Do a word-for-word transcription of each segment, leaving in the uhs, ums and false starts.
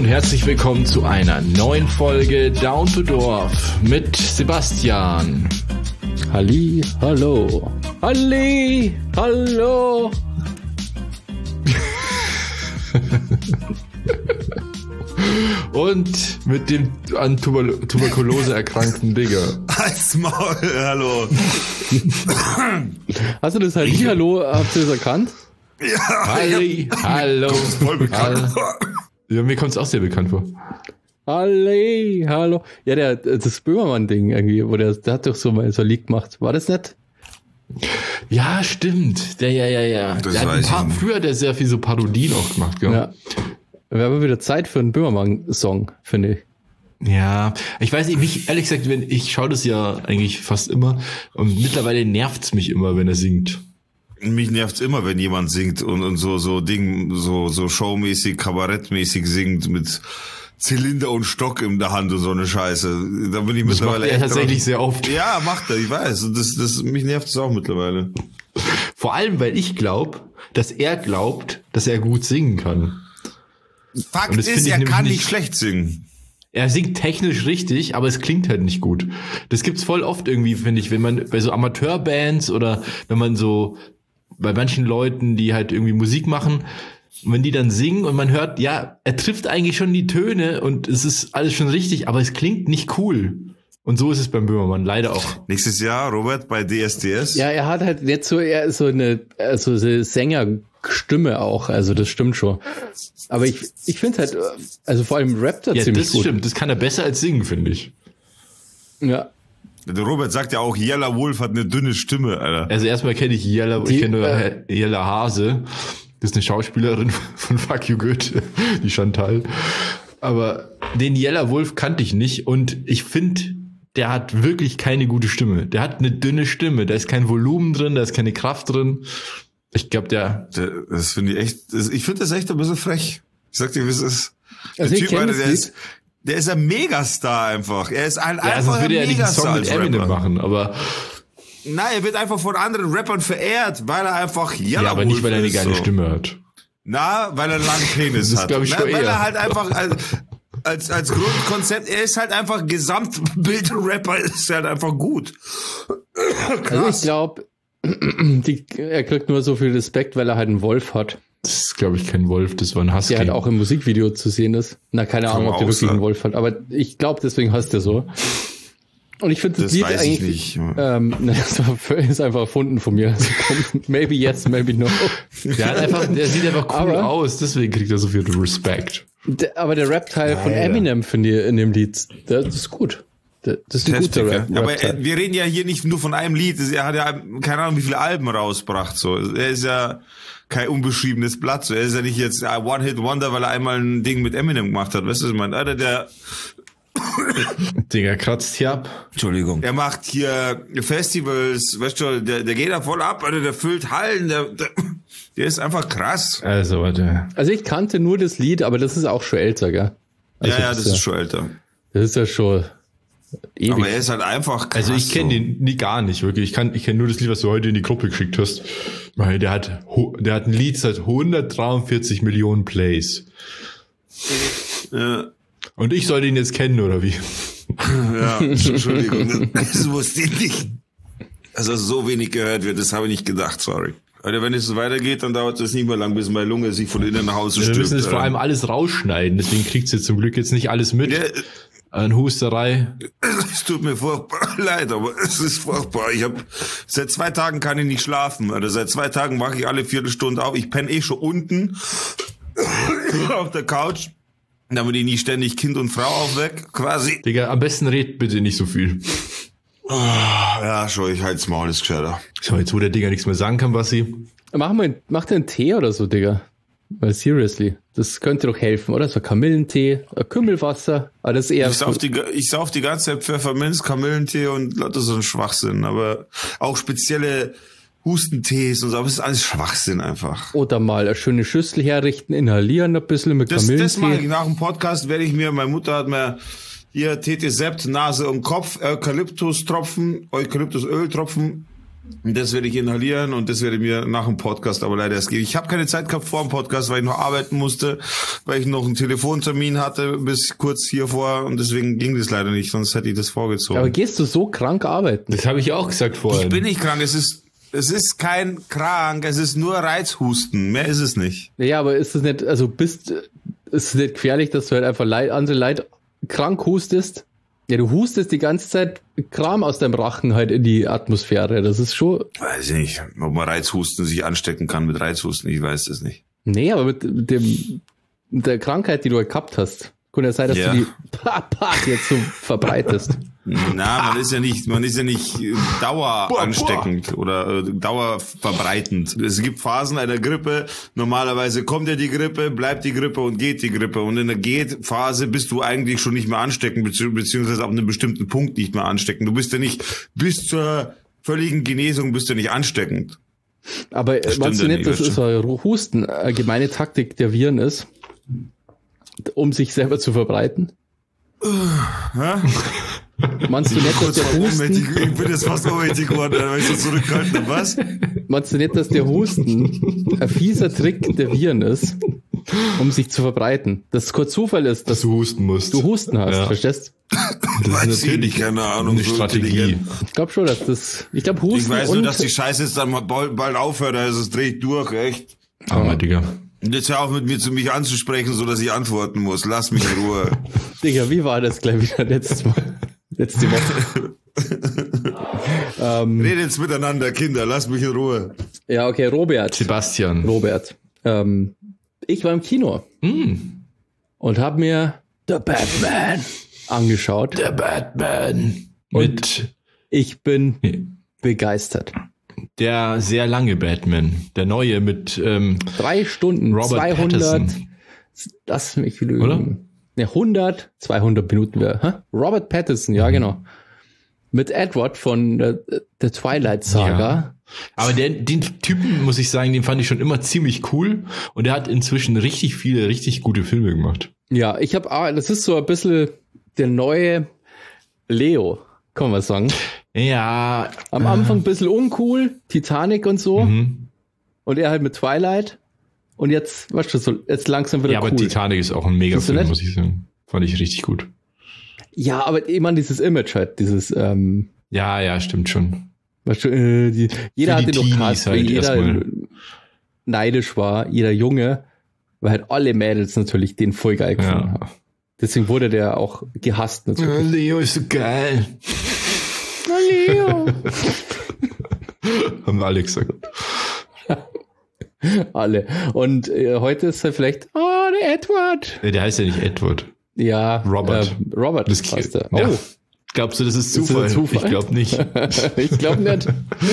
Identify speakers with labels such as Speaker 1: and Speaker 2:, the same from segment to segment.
Speaker 1: herzlich willkommen zu einer neuen Folge Down to Dorf mit Sebastian.
Speaker 2: Halli, hallo. Halli, hallo.
Speaker 1: Und mit dem an Tuber- Tuberkulose erkrankten Digger.
Speaker 3: Halt's Maul, hallo.
Speaker 2: Hast du das Halli, hallo, habt ihr das erkannt?
Speaker 3: Ja,
Speaker 1: Halli, hallo.
Speaker 3: voll bekannt.
Speaker 1: Ja, mir kommt es auch sehr bekannt vor.
Speaker 2: Halli, hallo. Ja, der, das Böhmermann-Ding irgendwie, wo der, der hat doch so mal so ein Lied gemacht. War das nicht?
Speaker 1: Ja, stimmt. Der, ja, ja, ja.
Speaker 3: Das
Speaker 1: Der hat ein
Speaker 3: weiß
Speaker 1: paar,
Speaker 3: ich nicht.
Speaker 1: früher hat er sehr viel so Parodien auch gemacht, gell?
Speaker 2: Ja. Wäre aber wieder Zeit für einen Böhmermann-Song, finde ich.
Speaker 1: Ja, ich weiß nicht, mich, ehrlich gesagt, wenn, ich schaue das ja eigentlich fast immer und mittlerweile nervt's mich immer, wenn er singt.
Speaker 3: Mich nervt's immer, wenn jemand singt und, und so, so Ding, so, so showmäßig, kabarettmäßig singt mit Zylinder und Stock in der Hand und so eine Scheiße. Da bin ich
Speaker 1: Das macht
Speaker 3: mittlerweile
Speaker 1: er
Speaker 3: echt
Speaker 1: tatsächlich
Speaker 3: dran.
Speaker 1: sehr oft.
Speaker 3: Ja, macht er, ich weiß. Und das, das, mich nervt's auch mittlerweile.
Speaker 1: Vor allem, weil ich glaube, dass er glaubt, dass er gut singen kann.
Speaker 3: Fakt
Speaker 1: Und das
Speaker 3: ist,
Speaker 1: finde ich
Speaker 3: er
Speaker 1: nämlich
Speaker 3: kann nicht
Speaker 1: nicht-
Speaker 3: schlecht singen.
Speaker 1: Er singt technisch richtig, aber es klingt halt nicht gut. Das gibt's voll oft irgendwie, finde ich, wenn man bei so Amateurbands oder wenn man so bei manchen Leuten, die halt irgendwie Musik machen, wenn die dann singen und man hört, ja, er trifft eigentlich schon die Töne und es ist alles schon richtig, aber es klingt nicht cool. Und so ist es beim Böhmermann, leider auch.
Speaker 3: Nächstes Jahr, Robert, bei D S D S.
Speaker 2: Ja, er hat halt jetzt so eher so eine, also so eine Sängerstimme auch, also das stimmt schon. Aber ich, ich finde halt, also vor allem rappt er
Speaker 1: Ja,
Speaker 2: ziemlich
Speaker 1: das
Speaker 2: gut.
Speaker 1: stimmt, das kann er besser als singen, finde ich.
Speaker 2: Ja.
Speaker 3: Der Robert sagt ja auch, Yella Wolf hat eine dünne Stimme, Alter.
Speaker 1: Also erstmal kenne ich Jella,
Speaker 2: Die,
Speaker 1: ich kenne nur
Speaker 2: äh,
Speaker 1: Jella Hase. Das ist eine Schauspielerin von Fuck You Goethe, die Chantal. Aber den Jella Wolf kannte ich nicht und ich finde, der hat wirklich keine gute Stimme. Der hat eine dünne Stimme, da ist kein Volumen drin, da ist keine Kraft drin. Ich glaube, der...
Speaker 3: Der, das finde ich echt, das, ich finde das echt ein bisschen frech. Ich sag dir, wie es ist. Der
Speaker 2: Also ich
Speaker 3: Typ,
Speaker 2: kenn
Speaker 3: Alter,
Speaker 2: das
Speaker 3: der
Speaker 2: Lied.
Speaker 3: ist, der ist ein Megastar einfach. Er ist ein
Speaker 1: Ja, also
Speaker 3: einfach
Speaker 1: würde
Speaker 3: ein
Speaker 1: er nicht einen Song
Speaker 3: Megastar
Speaker 1: mit
Speaker 3: als
Speaker 1: Eminem
Speaker 3: Rapper.
Speaker 1: machen, aber...
Speaker 3: Nein, er wird einfach von anderen Rappern verehrt, weil er einfach Yella
Speaker 1: Ja, aber nicht,
Speaker 3: Wolf
Speaker 1: weil er eine
Speaker 3: ist,
Speaker 1: geile
Speaker 3: so.
Speaker 1: Stimme hat.
Speaker 3: Na, weil er einen langen Penis
Speaker 1: Das
Speaker 3: hat.
Speaker 1: glaub ich
Speaker 3: Na,
Speaker 1: schon
Speaker 3: weil
Speaker 1: eher.
Speaker 3: er halt einfach als, als, als Grundkonzept, er ist halt einfach Gesamtbild-Rapper, ist halt einfach gut.
Speaker 2: Also ich glaube, er kriegt nur so viel Respekt, weil er halt einen Wolf hat,
Speaker 1: Das ist, glaube ich, kein Wolf, das war ein Husky.
Speaker 2: der halt auch im Musikvideo zu sehen ist. Na, keine
Speaker 3: Kann
Speaker 2: Ahnung,
Speaker 3: man
Speaker 2: ob der
Speaker 3: auch
Speaker 2: wirklich einen
Speaker 3: sagen.
Speaker 2: Wolf hat, aber ich glaube, deswegen heißt er so. Und ich finde das,
Speaker 3: Das
Speaker 2: Lied
Speaker 3: weiß ich
Speaker 2: eigentlich,
Speaker 3: nicht.
Speaker 2: ähm, ne, das war- ist einfach erfunden von mir. Also, maybe yes, maybe no.
Speaker 1: Der, hat einfach, der sieht einfach cool
Speaker 2: Aber-
Speaker 1: aus, deswegen kriegt er so viel Respekt.
Speaker 2: Der, aber der Rap-Teil von
Speaker 1: Ja, ja.
Speaker 2: Eminem, finde ich, in dem Lied, der, das ist gut. Der, das ist ein guter
Speaker 3: Heftig,
Speaker 2: Rap.
Speaker 3: ja. Aber
Speaker 2: Rap-Teil.
Speaker 3: äh, wir reden ja hier nicht nur von einem Lied. Er hat ja keine Ahnung, wie viele Alben rausgebracht. So, er ist ja kein unbeschriebenes Blatt. So, er ist ja nicht jetzt ein One-Hit-Wonder, weil er einmal ein Ding mit Eminem gemacht hat. Weißt du, was ich meine? Alter, der,
Speaker 1: Digga, kratzt hier ab.
Speaker 3: Entschuldigung. Er macht hier Festivals, weißt du, der, der geht da voll ab, Alter, der füllt Hallen, der, der, der ist einfach krass.
Speaker 1: Also, warte.
Speaker 2: Also ich kannte nur das Lied, aber das ist auch schon älter, gell? Also
Speaker 3: ja, ja, das
Speaker 2: ja,
Speaker 3: ist schon älter.
Speaker 2: Das ist ja schon ewig.
Speaker 3: Aber er ist halt einfach krass.
Speaker 1: Also ich kenne
Speaker 3: so.
Speaker 1: den nie gar nicht, wirklich. Ich kann, ich kenne nur das Lied, was du heute in die Gruppe geschickt hast. Weil der hat, hu- der hat ein Lied seit hundertdreiundvierzig Millionen Plays.
Speaker 3: Ja.
Speaker 1: Und ich soll den jetzt kennen, oder wie?
Speaker 3: Ja, Entschuldigung, das wusste ich nicht. Dass er so wenig gehört wird, das habe ich nicht gedacht, sorry. Alter, wenn es so weitergeht, dann dauert es nicht mehr lang, bis meine Lunge sich von innen nach Hause
Speaker 1: Wir
Speaker 3: stirbt.
Speaker 1: müssen es vor
Speaker 3: Alter.
Speaker 1: allem alles rausschneiden, deswegen kriegt's jetzt zum Glück jetzt nicht alles mit.
Speaker 3: Ja,
Speaker 1: An Husterei.
Speaker 3: es tut mir furchtbar leid, aber es ist furchtbar. Ich habe seit zwei Tagen kann ich nicht schlafen. Alter. Seit zwei Tagen wache ich alle Viertelstunde auf. Ich penne eh schon unten auf der Couch, damit ich nicht ständig Kind und Frau aufweck, quasi.
Speaker 1: Digga, am besten red bitte nicht so viel.
Speaker 3: Ja, schon, ich halt's Maul, ist gescheiter.
Speaker 1: So, jetzt wo der Digga nichts mehr sagen kann, Bassi.
Speaker 2: Mach mal, mach dir einen Tee oder so, Digga. Weil seriously, das könnte doch helfen, oder? So Kamillentee, äh, Kümmelwasser, aber das ist eher
Speaker 3: Ich sauf die, ich sauf die ganze Zeit Pfefferminz, Kamillentee und lauter so ein Schwachsinn, aber auch spezielle Hustentees und so, aber es ist alles Schwachsinn einfach.
Speaker 2: oder mal eine schöne Schüssel herrichten, inhalieren ein bisschen mit
Speaker 3: Das, das mache ich.
Speaker 2: Kamillentee.
Speaker 3: Nach dem Podcast werde ich mir, meine Mutter hat mir hier Tete Sept, Nase und Kopf, Eukalyptustropfen, Eukalyptusöltropfen Und das werde ich inhalieren und das werde ich mir nach dem Podcast aber leider erst geben. Ich habe keine Zeit gehabt vor dem Podcast, weil ich noch arbeiten musste, weil ich noch einen Telefontermin hatte bis kurz hier vor und deswegen ging das leider nicht, sonst hätte ich das vorgezogen.
Speaker 2: Aber gehst du so krank arbeiten?
Speaker 1: Das habe ich auch gesagt vorhin.
Speaker 3: Ich bin nicht krank, es ist es ist kein krank, es ist nur Reizhusten, mehr ist es nicht.
Speaker 2: Ja, aber ist es nicht, also bist, ist es nicht gefährlich, dass du halt einfach Leid, andere Leid krank hustest? Ja, du hustest die ganze Zeit Kram aus deinem Rachen halt in die Atmosphäre. Das ist schon...
Speaker 3: Weiß ich nicht, ob man Reizhusten sich anstecken kann mit Reizhusten, ich weiß das nicht.
Speaker 2: Nee, aber mit, mit dem mit der Krankheit, die du halt gehabt hast, kann ja sein, dass
Speaker 3: Ja.
Speaker 2: du die pa, pa, jetzt so verbreitest.
Speaker 3: Na, man ist ja nicht, man ist ja nicht äh, daueransteckend oder äh, dauerverbreitend. Es gibt Phasen einer Grippe. Normalerweise kommt ja die Grippe, bleibt die Grippe und geht die Grippe. Und in der Geht-Phase bist du eigentlich schon nicht mehr ansteckend, bezieh- beziehungsweise ab einem bestimmten Punkt nicht mehr ansteckend. Du bist ja nicht bis zur völligen Genesung bist du nicht ansteckend.
Speaker 2: Aber
Speaker 3: Das
Speaker 2: meinst du
Speaker 3: stimmt ja
Speaker 2: nicht,
Speaker 3: nicht,
Speaker 2: dass
Speaker 3: das
Speaker 2: es so Husten eine gemeine Taktik der Viren ist, um sich selber zu verbreiten?
Speaker 3: Hä?
Speaker 2: Meinst du nicht, dass
Speaker 3: Kurz
Speaker 2: der
Speaker 3: vor ohnmächtig,
Speaker 2: Husten,
Speaker 3: ich bin jetzt fast ohnmächtig geworden, weil ich so zurückgehalten habe. Was?
Speaker 2: meinst du nicht, dass der Husten ein fieser Trick der Viren ist, um sich zu verbreiten? Dass es kein Zufall ist,
Speaker 1: dass
Speaker 2: dass
Speaker 1: du husten musst.
Speaker 2: du Husten hast,
Speaker 1: Ja.
Speaker 2: verstehst?
Speaker 1: Das
Speaker 3: Weiß
Speaker 1: ist
Speaker 3: ich
Speaker 1: natürlich
Speaker 3: nicht, keine Ahnung.
Speaker 1: eine
Speaker 3: so
Speaker 1: Strategie.
Speaker 3: intelligent.
Speaker 2: Ich glaube schon, dass das, ich glaube Husten
Speaker 3: Ich weiß nur,
Speaker 2: und,
Speaker 3: dass die Scheiße jetzt dann mal bald, bald aufhört, also es dreht durch, echt.
Speaker 1: Aber, Digga.
Speaker 3: Und jetzt hör auf mit mir zu mich anzusprechen, so dass ich antworten muss. Lass mich in Ruhe.
Speaker 2: Digga, wie war das gleich wieder letztes Mal? Letzte Woche. ähm,
Speaker 3: Redet jetzt miteinander, Kinder, lass mich in Ruhe.
Speaker 2: ja, okay, Robert.
Speaker 1: Sebastian.
Speaker 2: Robert. Ähm, ich war im Kino
Speaker 1: Hm.
Speaker 2: und habe mir The Batman angeschaut.
Speaker 1: Der Batman. Mit
Speaker 2: Ich bin begeistert.
Speaker 1: der sehr lange Batman. Der neue mit ähm,
Speaker 2: Drei Stunden,
Speaker 1: Robert
Speaker 2: zweihundert,
Speaker 1: Pattinson.
Speaker 2: lass mich lügen.
Speaker 1: Oder?
Speaker 2: Ja, hundert, zweihundert Minuten wäre. Hä? Robert Pattinson, ja, genau. Mit Edward von der, der Twilight Saga.
Speaker 1: Ja. Aber der, den Typen, muss ich sagen, den fand ich schon immer ziemlich cool. Und er hat inzwischen richtig viele, richtig gute Filme gemacht.
Speaker 2: Ja, ich habe, ah, das ist so ein bisschen der neue Leo, kann man sagen.
Speaker 1: Ja.
Speaker 2: Am Anfang ein bisschen uncool, Titanic und so.
Speaker 1: Mhm.
Speaker 2: Und er halt mit Twilight. Und jetzt, weißt du, so, jetzt langsam wieder
Speaker 1: Ja, aber
Speaker 2: cool.
Speaker 1: Titanic ist auch ein mega
Speaker 2: Findest du
Speaker 1: Film,
Speaker 2: nicht?
Speaker 1: muss ich sagen. Fand ich richtig gut.
Speaker 2: Ja, aber ich meine, dieses Image halt, dieses, ähm,
Speaker 1: Ja, ja, stimmt schon.
Speaker 2: weißt du, äh, die, jeder
Speaker 1: Für die
Speaker 2: hatte doch
Speaker 1: Teenies
Speaker 2: Cast,
Speaker 1: halt
Speaker 2: jeder
Speaker 1: erstmal.
Speaker 2: neidisch war, jeder Junge, weil halt alle Mädels natürlich den voll geil gefunden
Speaker 1: Ja.
Speaker 2: haben. Deswegen wurde der auch gehasst natürlich.
Speaker 1: Leo ist so geil.
Speaker 2: Na, Leo.
Speaker 1: Haben wir alle gesagt.
Speaker 2: Alle. Und äh, heute ist er vielleicht, oh, der Edward.
Speaker 1: Nee, der heißt ja nicht Edward.
Speaker 2: Ja,
Speaker 1: Robert.
Speaker 2: Äh, Robert
Speaker 1: Das
Speaker 2: heißt er. Oh,
Speaker 1: Ja. Glaubst du, das ist
Speaker 2: das
Speaker 1: Zufall?
Speaker 2: ein Zufall?
Speaker 1: Ich glaube nicht.
Speaker 2: ich glaube nicht.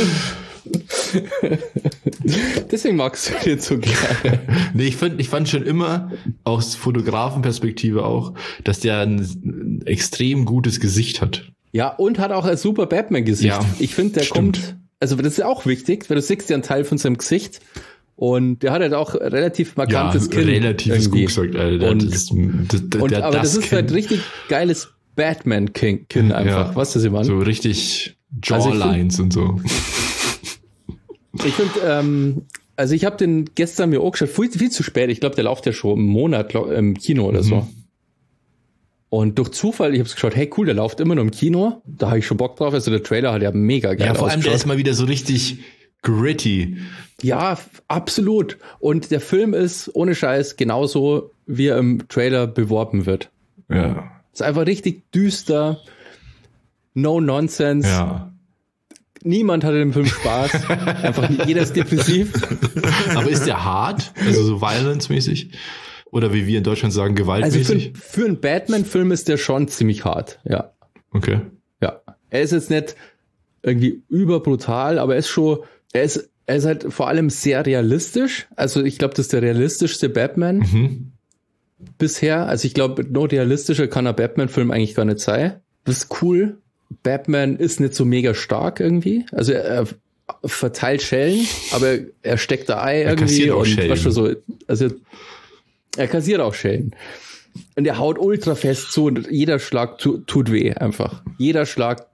Speaker 2: Deswegen magst du den so gerne.
Speaker 1: Nee, ich fand, ich fand schon immer, aus Fotografenperspektive auch, dass der ein, ein extrem gutes Gesicht hat.
Speaker 2: Ja, und hat auch ein super Batman-Gesicht.
Speaker 1: Ja,
Speaker 2: ich finde, der
Speaker 1: stimmt.
Speaker 2: kommt, also das ist ja auch wichtig, weil du siehst ja einen Teil von seinem Gesicht und der hat halt auch relativ markantes Kinn.
Speaker 1: relativ ist
Speaker 2: irgendwie.
Speaker 1: gut gesagt, Alter.
Speaker 2: Und-
Speaker 1: das, das, das,
Speaker 2: Und,
Speaker 1: der,
Speaker 2: aber das, ist
Speaker 1: Kinn.
Speaker 2: halt richtig geiles Batman-Kinn einfach.
Speaker 1: Ja.
Speaker 2: Weißt du, was ich meine?
Speaker 1: So richtig
Speaker 2: Also ich
Speaker 1: Jawlines und so.
Speaker 2: Ich finde, ähm, also ich habe den gestern mir auch geschaut, viel, viel zu spät. Ich glaube, der läuft ja schon einen Monat glaub, im Kino oder
Speaker 1: Mhm.
Speaker 2: so. Und durch Zufall, ich habe geschaut, hey cool, der läuft immer noch im Kino. Da habe ich schon Bock drauf. Also der Trailer hat ja mega geil
Speaker 1: Ja, vor allem der
Speaker 2: ausgeschaut.
Speaker 1: ist mal wieder so richtig gritty.
Speaker 2: Ja, f- absolut. Und der Film ist ohne Scheiß genauso, wie er im Trailer beworben wird.
Speaker 1: Ja.
Speaker 2: Ist einfach richtig düster. No nonsense.
Speaker 1: Ja.
Speaker 2: Niemand hatte im Film Spaß. Einfach jeder ist depressiv.
Speaker 1: Aber ist der hart? Also so violence-mäßig? Oder wie wir in Deutschland sagen,
Speaker 2: Also
Speaker 1: gewaltmäßig?
Speaker 2: für, für einen Batman-Film ist der schon ziemlich hart. Ja.
Speaker 1: Okay.
Speaker 2: Ja. Er ist jetzt nicht irgendwie überbrutal, aber er ist schon, er ist, er ist halt vor allem sehr realistisch. Also ich glaube, das ist der realistischste Batman
Speaker 1: Mhm.
Speaker 2: bisher. Also ich glaube, noch realistischer kann ein Batman-Film eigentlich gar nicht sein. Das ist cool. Batman ist nicht so mega stark irgendwie. Also er, er verteilt Schellen, aber er steckt da Ei irgendwie
Speaker 1: kassiert auch
Speaker 2: und
Speaker 1: Schellen.
Speaker 2: weißt du, so, also er kassiert auch Schellen. Und er haut ultra fest zu und jeder Schlag tu, tut weh einfach. Jeder Schlag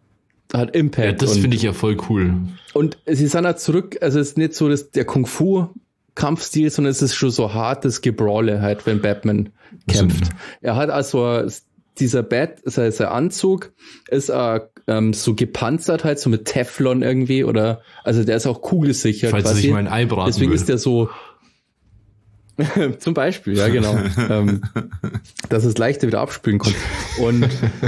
Speaker 2: hat Impact.
Speaker 1: Ja, das finde ich ja voll cool.
Speaker 2: Und sie sind halt zurück, also es ist nicht so dass der Kung-Fu-Kampfstil, sondern es ist schon so hartes Gebrawle halt, wenn Batman kämpft. So. Er hat also dieser Bat, also sein Anzug ist äh, ähm, so gepanzert halt, so mit Teflon irgendwie oder, also der ist auch kugelsicher.
Speaker 1: Falls
Speaker 2: quasi.
Speaker 1: er sich mein Ei braten
Speaker 2: Deswegen
Speaker 1: will.
Speaker 2: ist der so, zum Beispiel, ja genau, ähm, dass es leichter wieder abspülen kann. Und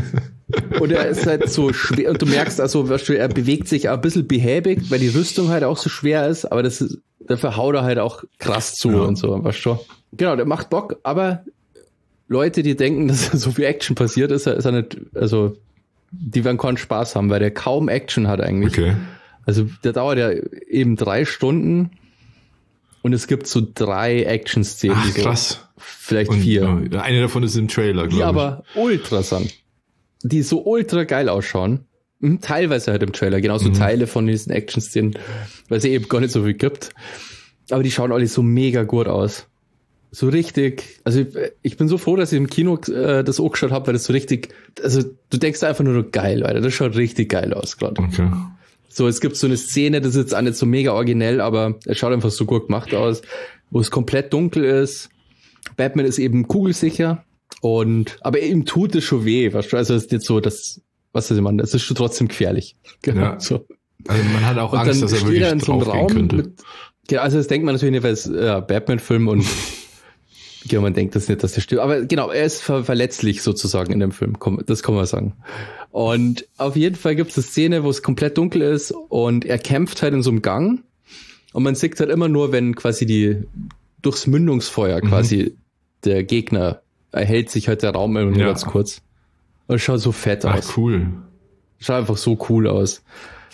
Speaker 2: und er ist halt so schwer, und du merkst also, er bewegt sich auch ein bisschen behäbig, weil die Rüstung halt auch so schwer ist, aber das ist, dafür haut er halt auch krass zu ja. und so, weißt du? Genau, der macht Bock, aber Leute, die denken, dass so viel Action passiert, ist er, ist er nicht, also, die werden keinen Spaß haben, weil der kaum Action hat eigentlich.
Speaker 1: Okay.
Speaker 2: Also, der dauert ja eben drei Stunden und es gibt so drei Action-Szenen.
Speaker 1: Ach,
Speaker 2: so,
Speaker 1: krass.
Speaker 2: Vielleicht
Speaker 1: und,
Speaker 2: vier.
Speaker 1: Uh, eine davon ist im Trailer, glaube ich.
Speaker 2: Die aber ultra sind. Die so ultra geil ausschauen. Mhm, teilweise halt im Trailer, genauso mhm. Teile von diesen Action-Szenen, weil es eben gar nicht so viel gibt. Aber die schauen alle so mega gut aus. So richtig, also ich, ich bin so froh, dass ich im Kino äh, das auch geschaut habe, weil das so richtig, also du denkst einfach nur geil, Alter, das schaut richtig geil aus gerade.
Speaker 1: Okay.
Speaker 2: So, es gibt so eine Szene, das ist jetzt auch nicht so mega originell, aber es schaut einfach so gut gemacht aus, wo es komplett dunkel ist. Batman ist eben kugelsicher. Und, aber ihm tut es schon weh, weißt du, also es ist nicht so, dass, was weiß ich, man, es ist schon trotzdem gefährlich. Genau,
Speaker 1: ja.
Speaker 2: so.
Speaker 1: Also man hat auch und Angst, dass er wirklich
Speaker 2: er in so einem
Speaker 1: draufgehen
Speaker 2: Raum
Speaker 1: könnte.
Speaker 2: Mit, genau, also das denkt man natürlich nicht, weil es äh, Batman-Film und genau, man denkt das nicht, dass der stirbt. Aber genau, er ist ver- verletzlich sozusagen in dem Film, das kann man sagen. Und auf jeden Fall gibt es eine Szene, wo es komplett dunkel ist und er kämpft halt in so einem Gang und man sieht halt immer nur, wenn quasi die durchs Mündungsfeuer quasi mhm. der Gegner erhält sich halt der Raum immer nur ja. ganz kurz. Und es schaut so fett
Speaker 1: Ach,
Speaker 2: aus.
Speaker 1: Cool.
Speaker 2: Schaut einfach so cool aus.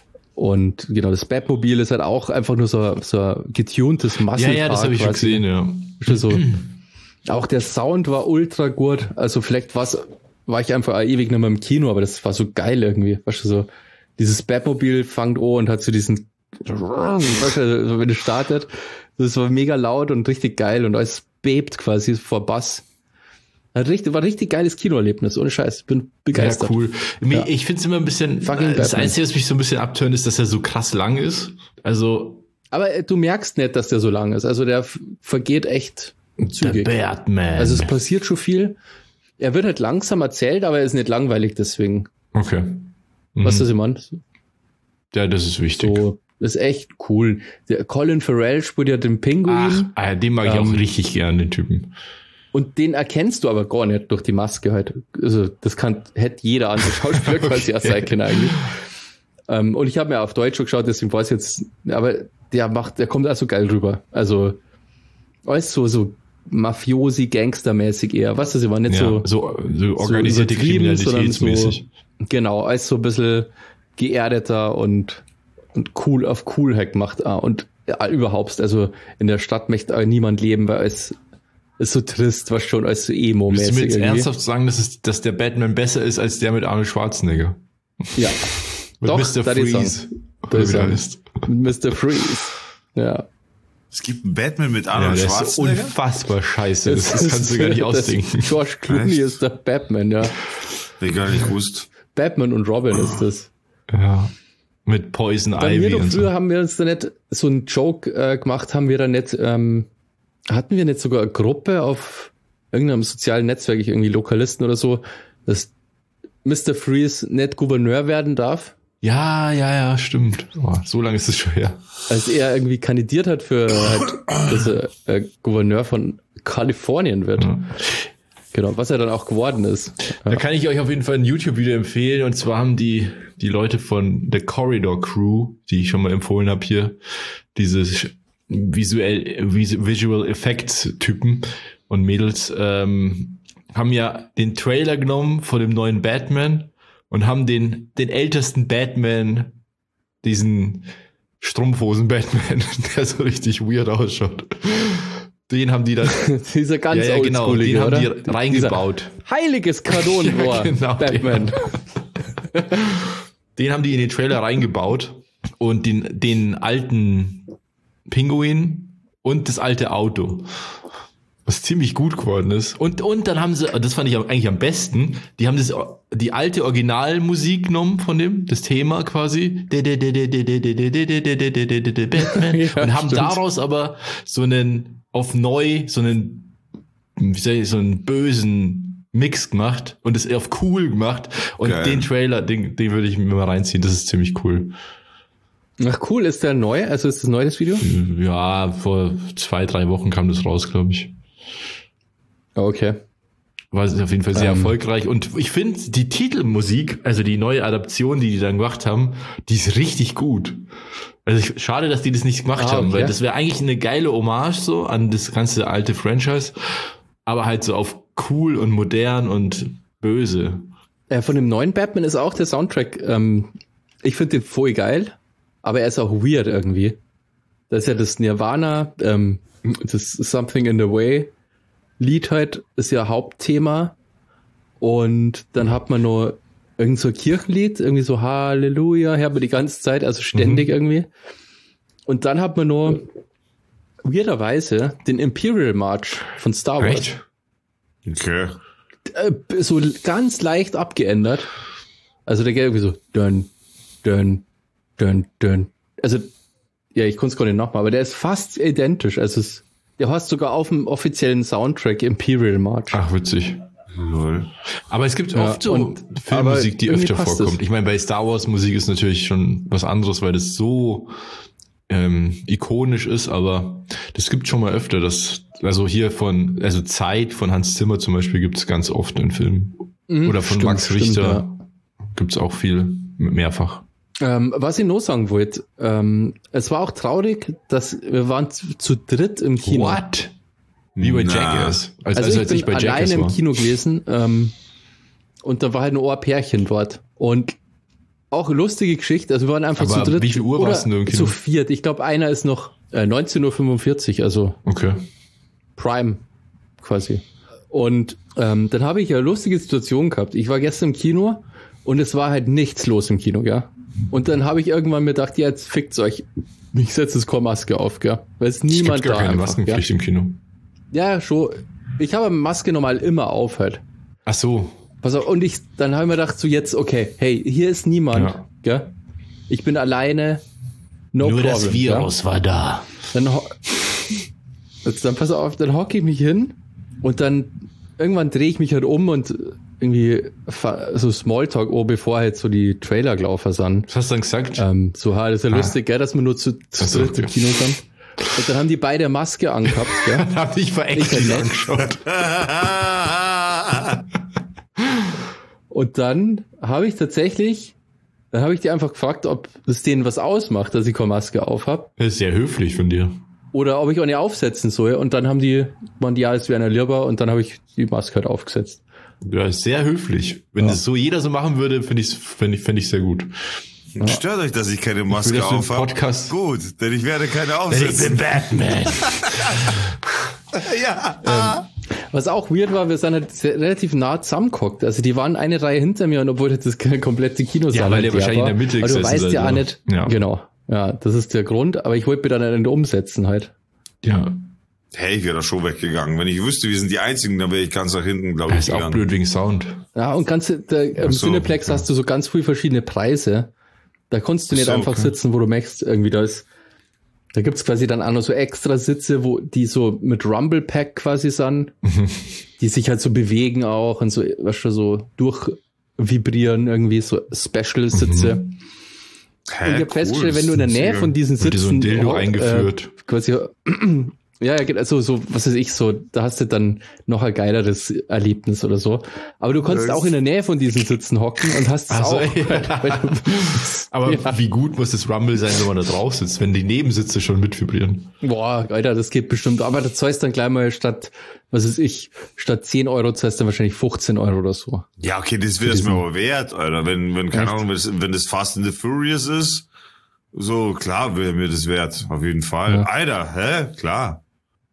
Speaker 2: Und genau, das Batmobil ist halt auch einfach nur so, so ein getuntes Massenfahrrad.
Speaker 1: Ja, ja, das habe ich schon gesehen, ja.
Speaker 2: So. Auch der Sound war ultra gut. Also vielleicht war's, war ich einfach ewig nicht mehr im Kino, aber das war so geil irgendwie. Weißt du, so dieses Batmobil fängt an und hat so diesen, weißt du, wenn es startet, das war mega laut und richtig geil und alles bebt quasi vor Bass. Richtig, war ein richtig geiles Kinoerlebnis, ohne Scheiß. Bin begeistert.
Speaker 1: Ja, cool.
Speaker 2: Ja.
Speaker 1: Ich finde es immer ein bisschen,
Speaker 2: Fucking
Speaker 1: das
Speaker 2: Batman.
Speaker 1: Einzige, was mich so ein bisschen abtönt, ist, dass er so krass lang ist. Also.
Speaker 2: Aber äh, du merkst nicht, dass der so lang ist. Also der f- vergeht echt zügig.
Speaker 1: Der Batman.
Speaker 2: Also es passiert schon viel. Er wird halt langsam erzählt, aber er ist nicht langweilig deswegen.
Speaker 1: Okay. Mhm.
Speaker 2: Was das ich meine?
Speaker 1: Ja, das ist wichtig.
Speaker 2: So, das ist echt cool. Der Colin Farrell spielt ja den Pinguin.
Speaker 1: Ach, den mag ich
Speaker 2: Ähm,
Speaker 1: auch richtig gern, den Typen.
Speaker 2: Und den erkennst du aber gar nicht durch die Maske halt. Also das kann, hätte jeder andere Schauspieler quasi auch sein können eigentlich. Ähm, und ich habe mir auf Deutsch schon geschaut, deswegen weiß ich jetzt, aber der macht, der kommt auch so geil rüber. Also alles so, so Mafiosi, Gangstermäßig eher. Was ist immer nicht
Speaker 1: Ja,
Speaker 2: so,
Speaker 1: so, so organisierte
Speaker 2: so
Speaker 1: Kriminalitätsmäßig.
Speaker 2: So, genau, alles so ein bisschen geerdeter und, und cool auf cool halt gemacht. Ah, und ja, überhaupt, also in der Stadt möchte auch niemand leben, weil es ist so trist, was schon als so Emo-mäßig.
Speaker 1: Willst du mir jetzt
Speaker 2: irgendwie.
Speaker 1: ernsthaft sagen, dass, es, dass der Batman besser ist als der mit Arnold Schwarzenegger?
Speaker 2: Ja.
Speaker 1: Mit
Speaker 2: Doch,
Speaker 1: Mister
Speaker 2: da die
Speaker 1: Freeze.
Speaker 2: Da
Speaker 1: Oder
Speaker 2: ist
Speaker 1: wie
Speaker 2: er.
Speaker 1: der heißt.
Speaker 2: Mit Mister Freeze. Ja.
Speaker 3: Es gibt einen Batman mit
Speaker 1: Ja,
Speaker 3: Arnold
Speaker 1: der ist
Speaker 3: Schwarzenegger.
Speaker 1: unfassbar scheiße. Das, das kannst du gar nicht
Speaker 2: das-
Speaker 1: ausdenken.
Speaker 2: George Clooney
Speaker 3: Echt?
Speaker 2: ist der Batman, ja.
Speaker 3: Hab ich gar nicht gewusst.
Speaker 2: Batman und Robin ist das.
Speaker 1: Ja. Mit Poison
Speaker 2: Bei mir
Speaker 1: Ivy
Speaker 2: doch
Speaker 1: und
Speaker 2: früher
Speaker 1: so.
Speaker 2: haben wir uns da nicht so einen Joke äh, gemacht, haben wir da nicht, ähm, hatten wir nicht sogar eine Gruppe auf irgendeinem sozialen Netzwerk, ich irgendwie Lokalisten oder so, dass Mister Freeze nicht Gouverneur werden darf,
Speaker 1: Ja, ja, ja, stimmt. Oh, so lange ist es schon her.
Speaker 2: als er irgendwie kandidiert hat für halt, dass er äh, Gouverneur von Kalifornien wird.
Speaker 1: Ja.
Speaker 2: Genau, was er dann auch geworden ist.
Speaker 1: Da kann ich euch auf jeden Fall ein YouTube-Video empfehlen. Und zwar haben die die Leute von The Corridor Crew, die ich schon mal empfohlen habe hier, diese visuell vis- Visual Effects Typen und Mädels, ähm, haben ja den Trailer genommen von dem neuen Batman und haben den den ältesten Batman, diesen Strumpfhosen-Batman, der so richtig weird ausschaut. Den haben die dann,
Speaker 2: Dieser ganz
Speaker 1: ja, ja, genau,
Speaker 2: oldschoolige,
Speaker 1: den haben
Speaker 2: oder?
Speaker 1: die reingebaut.
Speaker 2: Dieser heiliges Kanonenrohr,
Speaker 1: Ja, genau,
Speaker 2: Batman.
Speaker 1: Den haben die in den Trailer reingebaut und den, den alten Pinguin und das alte Auto. was ziemlich gut geworden ist. Und, und dann haben sie, das fand ich eigentlich am besten, die haben das, die alte Originalmusik genommen von dem, das Thema quasi, und haben daraus aber so einen, auf neu, so einen, wie soll ich, so einen bösen Mix gemacht und es auf cool gemacht. Und Geil. den Trailer, den, den würde ich mir mal reinziehen, das ist ziemlich cool.
Speaker 2: Ach cool, ist der neu? Also ist das neu, das Video?
Speaker 1: Ja, vor zwei, drei Wochen kam das raus, glaube ich.
Speaker 2: Okay.
Speaker 1: War auf jeden Fall sehr ähm. erfolgreich. Und ich finde, die Titelmusik, also die neue Adaption, die die dann gemacht haben, die ist richtig gut. Also ich, schade, dass die das nicht gemacht ah, haben, okay. weil das wäre eigentlich eine geile Hommage so an das ganze alte Franchise, aber halt so auf cool und modern und böse.
Speaker 2: Äh, von dem neuen Batman ist auch der Soundtrack, ähm, ich finde den voll geil, aber er ist auch weird irgendwie. Das ist ja das Nirvana, ähm, das Something in the Way Lied halt, ist ja Hauptthema. Und dann hat man nur irgend so ein Kirchenlied, irgendwie so Halleluja, hört man die ganze Zeit, also ständig mhm. irgendwie. Und dann hat man nur weirderweise den Imperial March von Star Wars.
Speaker 3: Echt? Okay.
Speaker 2: So ganz leicht abgeändert. Also der geht irgendwie so dun, dun, dun, dun. Also, ja, ich konnte es gar nicht nachmachen, aber der ist fast identisch. Also es Der hast sogar auf dem offiziellen Soundtrack Imperial March.
Speaker 1: Ach, witzig.
Speaker 3: Lol.
Speaker 1: Aber es gibt ja, oft so und, Filmmusik, die öfter vorkommt. Es. Ich meine, bei Star Wars Musik ist natürlich schon was anderes, weil das so ähm, ikonisch ist, aber das gibt schon mal öfter. Das, also hier von, also Zeit von Hans Zimmer zum Beispiel gibt es ganz oft in Filmen. Mhm, Oder von stimmt, Max Richter stimmt, ja. gibt es auch viel, mehrfach.
Speaker 2: Ähm, was ich noch sagen wollte, ähm, es war auch traurig, dass wir waren zu, zu dritt im Kino.
Speaker 1: What? Wie bei Jackass.
Speaker 2: Also, also, also als ich, ich bin bei alleine im Kino gewesen ähm, und da war halt nur ein Pärchen dort. Und auch lustige Geschichte, also wir waren einfach
Speaker 1: Aber
Speaker 2: zu dritt.
Speaker 1: Wie viel Uhr warst du im Kino?
Speaker 2: Zu viert. Ich glaube, einer ist noch äh, neunzehn Uhr fünfundvierzig, also
Speaker 1: okay.
Speaker 2: Prime quasi. Und ähm, dann habe ich eine lustige Situation gehabt. Ich war gestern im Kino und es war halt nichts los im Kino, gell? Und dann habe ich irgendwann mir gedacht, ja, jetzt fickt's euch. Ich setze jetzt keine Maske auf, gell? Weil es niemand
Speaker 1: es gibt gar
Speaker 2: da
Speaker 1: keine
Speaker 2: einfach,
Speaker 1: Maskenpflicht
Speaker 2: gell?
Speaker 1: im Kino.
Speaker 2: Ja, schon. Ich habe Maske normal immer auf halt.
Speaker 1: Ach so.
Speaker 2: Pass auf, und ich, dann habe ich mir gedacht, so jetzt, okay, hey, hier ist niemand,
Speaker 1: ja.
Speaker 2: gell? Ich bin alleine, no
Speaker 1: Nur
Speaker 2: problem.
Speaker 1: das Virus ja? war da.
Speaker 2: Dann, ho- jetzt, dann pass auf, dann hocke ich mich hin und dann irgendwann drehe ich mich halt um und irgendwie so Smalltalk, oh, bevor halt so die Trailer gelaufen sind.
Speaker 1: Was hast du dann gesagt?
Speaker 2: Ähm, so, ha, das ist ja ah. lustig, gell, dass wir nur zu, zu
Speaker 1: so,
Speaker 2: dritt
Speaker 1: okay.
Speaker 2: im Kino sind. Und dann haben die beide Maske angehabt, gell?
Speaker 1: Dann hab ich verächtlich angeschaut.
Speaker 2: Und dann habe ich tatsächlich, dann habe ich die einfach gefragt, ob es denen was ausmacht, dass ich keine Maske auf habe.
Speaker 1: Das ist sehr höflich von dir.
Speaker 2: Oder ob ich eine aufsetzen soll. Und dann haben die, waren die, ja, es wäre eine lieber. Und dann habe ich die Maske halt aufgesetzt.
Speaker 1: Ja, ist sehr höflich. Wenn
Speaker 2: ja.
Speaker 1: das so jeder so machen würde, finde ich, finde ich, finde ich sehr gut.
Speaker 3: Ja. Stört euch, dass ich keine Maske auf habe? Gut, denn ich werde keine aufsetzen.
Speaker 1: Ich bin Batman.
Speaker 3: ja.
Speaker 2: Ähm, was auch weird war, wir sind halt sehr, relativ nah zusammengehockt. Also die waren eine Reihe hinter mir und obwohl das keine komplette Kinosaal
Speaker 1: ja, weil der wahrscheinlich
Speaker 2: war,
Speaker 1: in der Mitte
Speaker 2: aber du weißt
Speaker 1: seid,
Speaker 2: ja auch
Speaker 1: oder?
Speaker 2: nicht.
Speaker 1: Ja.
Speaker 2: Genau. Ja, das ist der Grund. Aber ich wollte mir dann nicht umsetzen halt.
Speaker 1: Ja.
Speaker 3: Hey, ich wäre da schon weggegangen. Wenn ich wüsste, wir sind die Einzigen, dann wäre ich ganz nach hinten, glaube ich.
Speaker 1: Das ist auch blöd wegen Sound.
Speaker 2: Ja, und ganz, der, im
Speaker 3: so,
Speaker 2: Cineplex
Speaker 3: ja.
Speaker 2: hast du so ganz viele verschiedene Preise. Da kannst du nicht
Speaker 3: so,
Speaker 2: einfach
Speaker 3: okay.
Speaker 2: sitzen, wo du möchtest. Irgendwie da ist, da gibt's quasi dann auch noch so extra Sitze, wo die so mit Rumble Pack quasi sind, die sich halt so bewegen auch und so, weißt du, so durchvibrieren irgendwie, so Special Sitze.
Speaker 3: Mhm. Hä,
Speaker 2: und ich hab cool, festgestellt, wenn du in der Nähe von diesen Sitzen
Speaker 1: so ein Dildo
Speaker 2: äh,
Speaker 1: eingeführt.
Speaker 2: quasi ja, ja, also so, was weiß ich, so, da hast du dann noch ein geileres Erlebnis oder so. Aber du kannst auch in der Nähe von diesen Sitzen hocken und hast es
Speaker 1: also,
Speaker 2: auch.
Speaker 1: Ja. Aber ja. Wie gut muss das Rumble sein, wenn man da drauf sitzt, wenn die Nebensitze schon mitvibrieren?
Speaker 2: Boah, Alter, das geht bestimmt. Aber das zahlst dann gleich mal statt, was weiß ich, statt zehn Euro zahlst du dann wahrscheinlich fünfzehn Euro oder so.
Speaker 3: Ja, okay, das wäre es mir aber wert, Alter. Wenn, wenn, keine Ahnung, wenn das, wenn das Fast and the Furious ist, so, klar wäre mir das wert, auf jeden Fall.
Speaker 2: Ja.
Speaker 3: Alter, hä? Klar.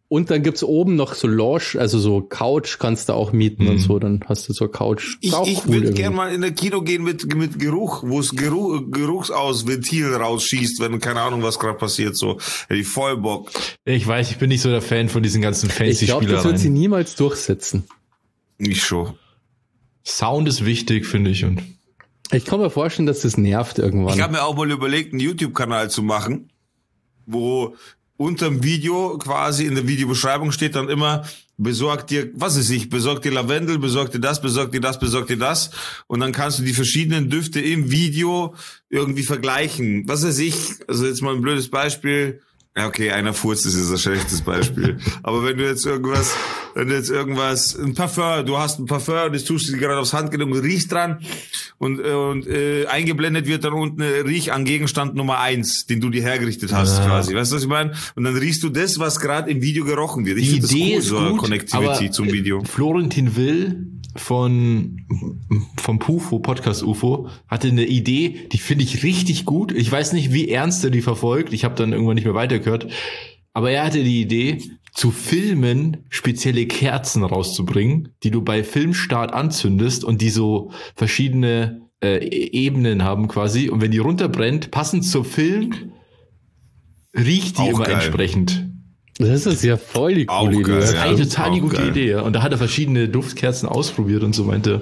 Speaker 2: Und dann gibt's oben noch so Lounge, also so Couch kannst du auch mieten mhm. und so, dann hast du so Couch.
Speaker 3: Ich,
Speaker 2: auch
Speaker 3: ich
Speaker 2: cool
Speaker 3: würde gerne mal in der Kino gehen mit mit Geruch, wo es Geruch, Geruchsausventil rausschießt, wenn keine Ahnung, was gerade passiert, so. Hätte ich voll Bock.
Speaker 1: Ich weiß, ich bin nicht so der Fan von diesen ganzen fancy
Speaker 2: Ich glaube, das wird sie niemals durchsetzen.
Speaker 3: Nicht schon.
Speaker 1: Sound ist wichtig, finde ich. Und
Speaker 2: ich kann mir vorstellen, dass das nervt irgendwann.
Speaker 3: Ich habe mir auch mal überlegt, einen YouTube-Kanal zu machen, wo unterm Video quasi in der Videobeschreibung steht dann immer, besorg dir, was ist ich, besorg dir Lavendel, besorg dir das, besorg dir das, besorg dir das. Und dann kannst du die verschiedenen Düfte im Video irgendwie vergleichen. Was weiß ich, also jetzt mal ein blödes Beispiel. Ja, okay, einer furzt, das ist ein schlechtes Beispiel. Aber wenn du jetzt irgendwas, wenn du jetzt irgendwas, ein Parfum, du hast ein Parfum und das tust du dir gerade aufs Handgelenk und riechst dran und, und äh, eingeblendet wird dann unten äh, Riech an Gegenstand Nummer eins, den du dir hergerichtet hast ja. quasi. Weißt du, was ich meine? Und dann riechst du das, was gerade im Video gerochen wird. Ich finde das cool, so eine Connectivity zum Video.
Speaker 1: Florentin Will von vom Pufo, Podcast U F O, hatte eine Idee, die finde ich richtig gut. Ich weiß nicht, wie ernst er die verfolgt. Ich habe dann irgendwann nicht mehr weitergehört. Aber er hatte die Idee, zu Filmen spezielle Kerzen rauszubringen, die du bei Filmstart anzündest und die so verschiedene äh, Ebenen haben quasi. Und wenn die runterbrennt, passend zum Film, riecht die
Speaker 3: Auch
Speaker 1: immer
Speaker 3: geil.
Speaker 1: entsprechend.
Speaker 2: Das ist ja voll die coole Idee.
Speaker 1: Das ist
Speaker 3: ja.
Speaker 1: eigentlich total die
Speaker 3: Auch
Speaker 1: gute
Speaker 3: geil.
Speaker 1: Idee. Ja. Und da hat er verschiedene Duftkerzen ausprobiert und so meinte.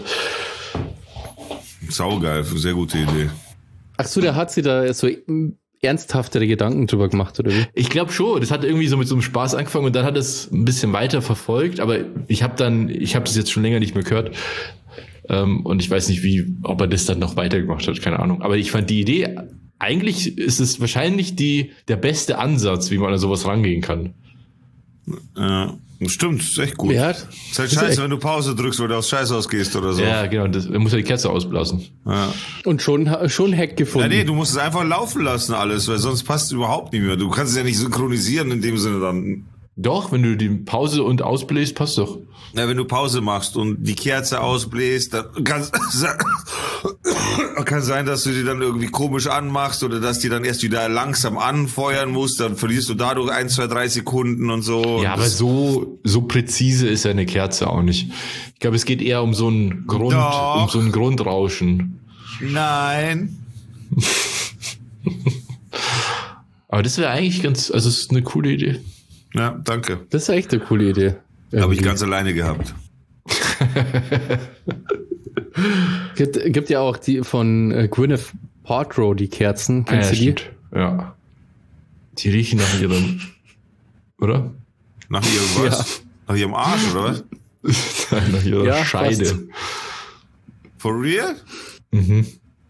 Speaker 3: Saugeil, sehr gute Idee.
Speaker 2: Ach so, der hat sie da so ernsthaftere Gedanken drüber gemacht, oder wie?
Speaker 1: Ich glaube schon, das hat irgendwie so mit so einem Spaß angefangen und dann hat es ein bisschen weiter verfolgt, aber ich habe dann, ich habe das jetzt schon länger nicht mehr gehört ähm, und ich weiß nicht, wie, ob er das dann noch weitergemacht hat, keine Ahnung. Aber ich fand die Idee, eigentlich ist es wahrscheinlich die der beste Ansatz, wie man an sowas rangehen kann.
Speaker 3: Ja, stimmt, ist echt gut.
Speaker 2: Wer hat?
Speaker 3: Ist halt scheiße, wenn du Pause drückst, weil du aufs Scheißhaus gehst oder so.
Speaker 1: Ja, genau, das, er muss ja die Kerze ausblasen.
Speaker 3: Ja.
Speaker 2: Und schon, schon Hack gefunden.
Speaker 3: Ja, nee, du musst es einfach laufen lassen alles, weil sonst passt es überhaupt nicht mehr. Du kannst es ja nicht synchronisieren in dem Sinne dann.
Speaker 1: Doch, wenn du die Pause und ausbläst, passt doch.
Speaker 3: Ja, wenn du Pause machst und die Kerze ausbläst, dann kann kann sein, dass du die dann irgendwie komisch anmachst oder dass die dann erst wieder langsam anfeuern musst, dann verlierst du dadurch ein, zwei, drei Sekunden und so.
Speaker 1: Ja, aber so so präzise ist ja eine Kerze auch nicht. Ich glaube, es geht eher um so ein Grund,
Speaker 3: Doch.
Speaker 1: um so ein Grundrauschen.
Speaker 3: Nein.
Speaker 1: Aber das wäre eigentlich ganz, also es ist eine coole Idee.
Speaker 3: Ja, danke.
Speaker 2: Das ist echt eine coole Idee.
Speaker 3: Habe ich ganz alleine gehabt.
Speaker 2: Gibt, gibt ja auch die von äh, Gwyneth Paltrow, die Kerzen. Kennst
Speaker 1: ja,
Speaker 2: du die?
Speaker 1: stimmt. Ja. Die riechen nach ihrem, oder?
Speaker 3: Nach ihrem was?
Speaker 2: Ja.
Speaker 3: Nach ihrem Arsch, oder was?
Speaker 1: nach ihrer
Speaker 2: Ja,
Speaker 1: Scheide.
Speaker 2: fast.
Speaker 3: For real?
Speaker 1: Mhm.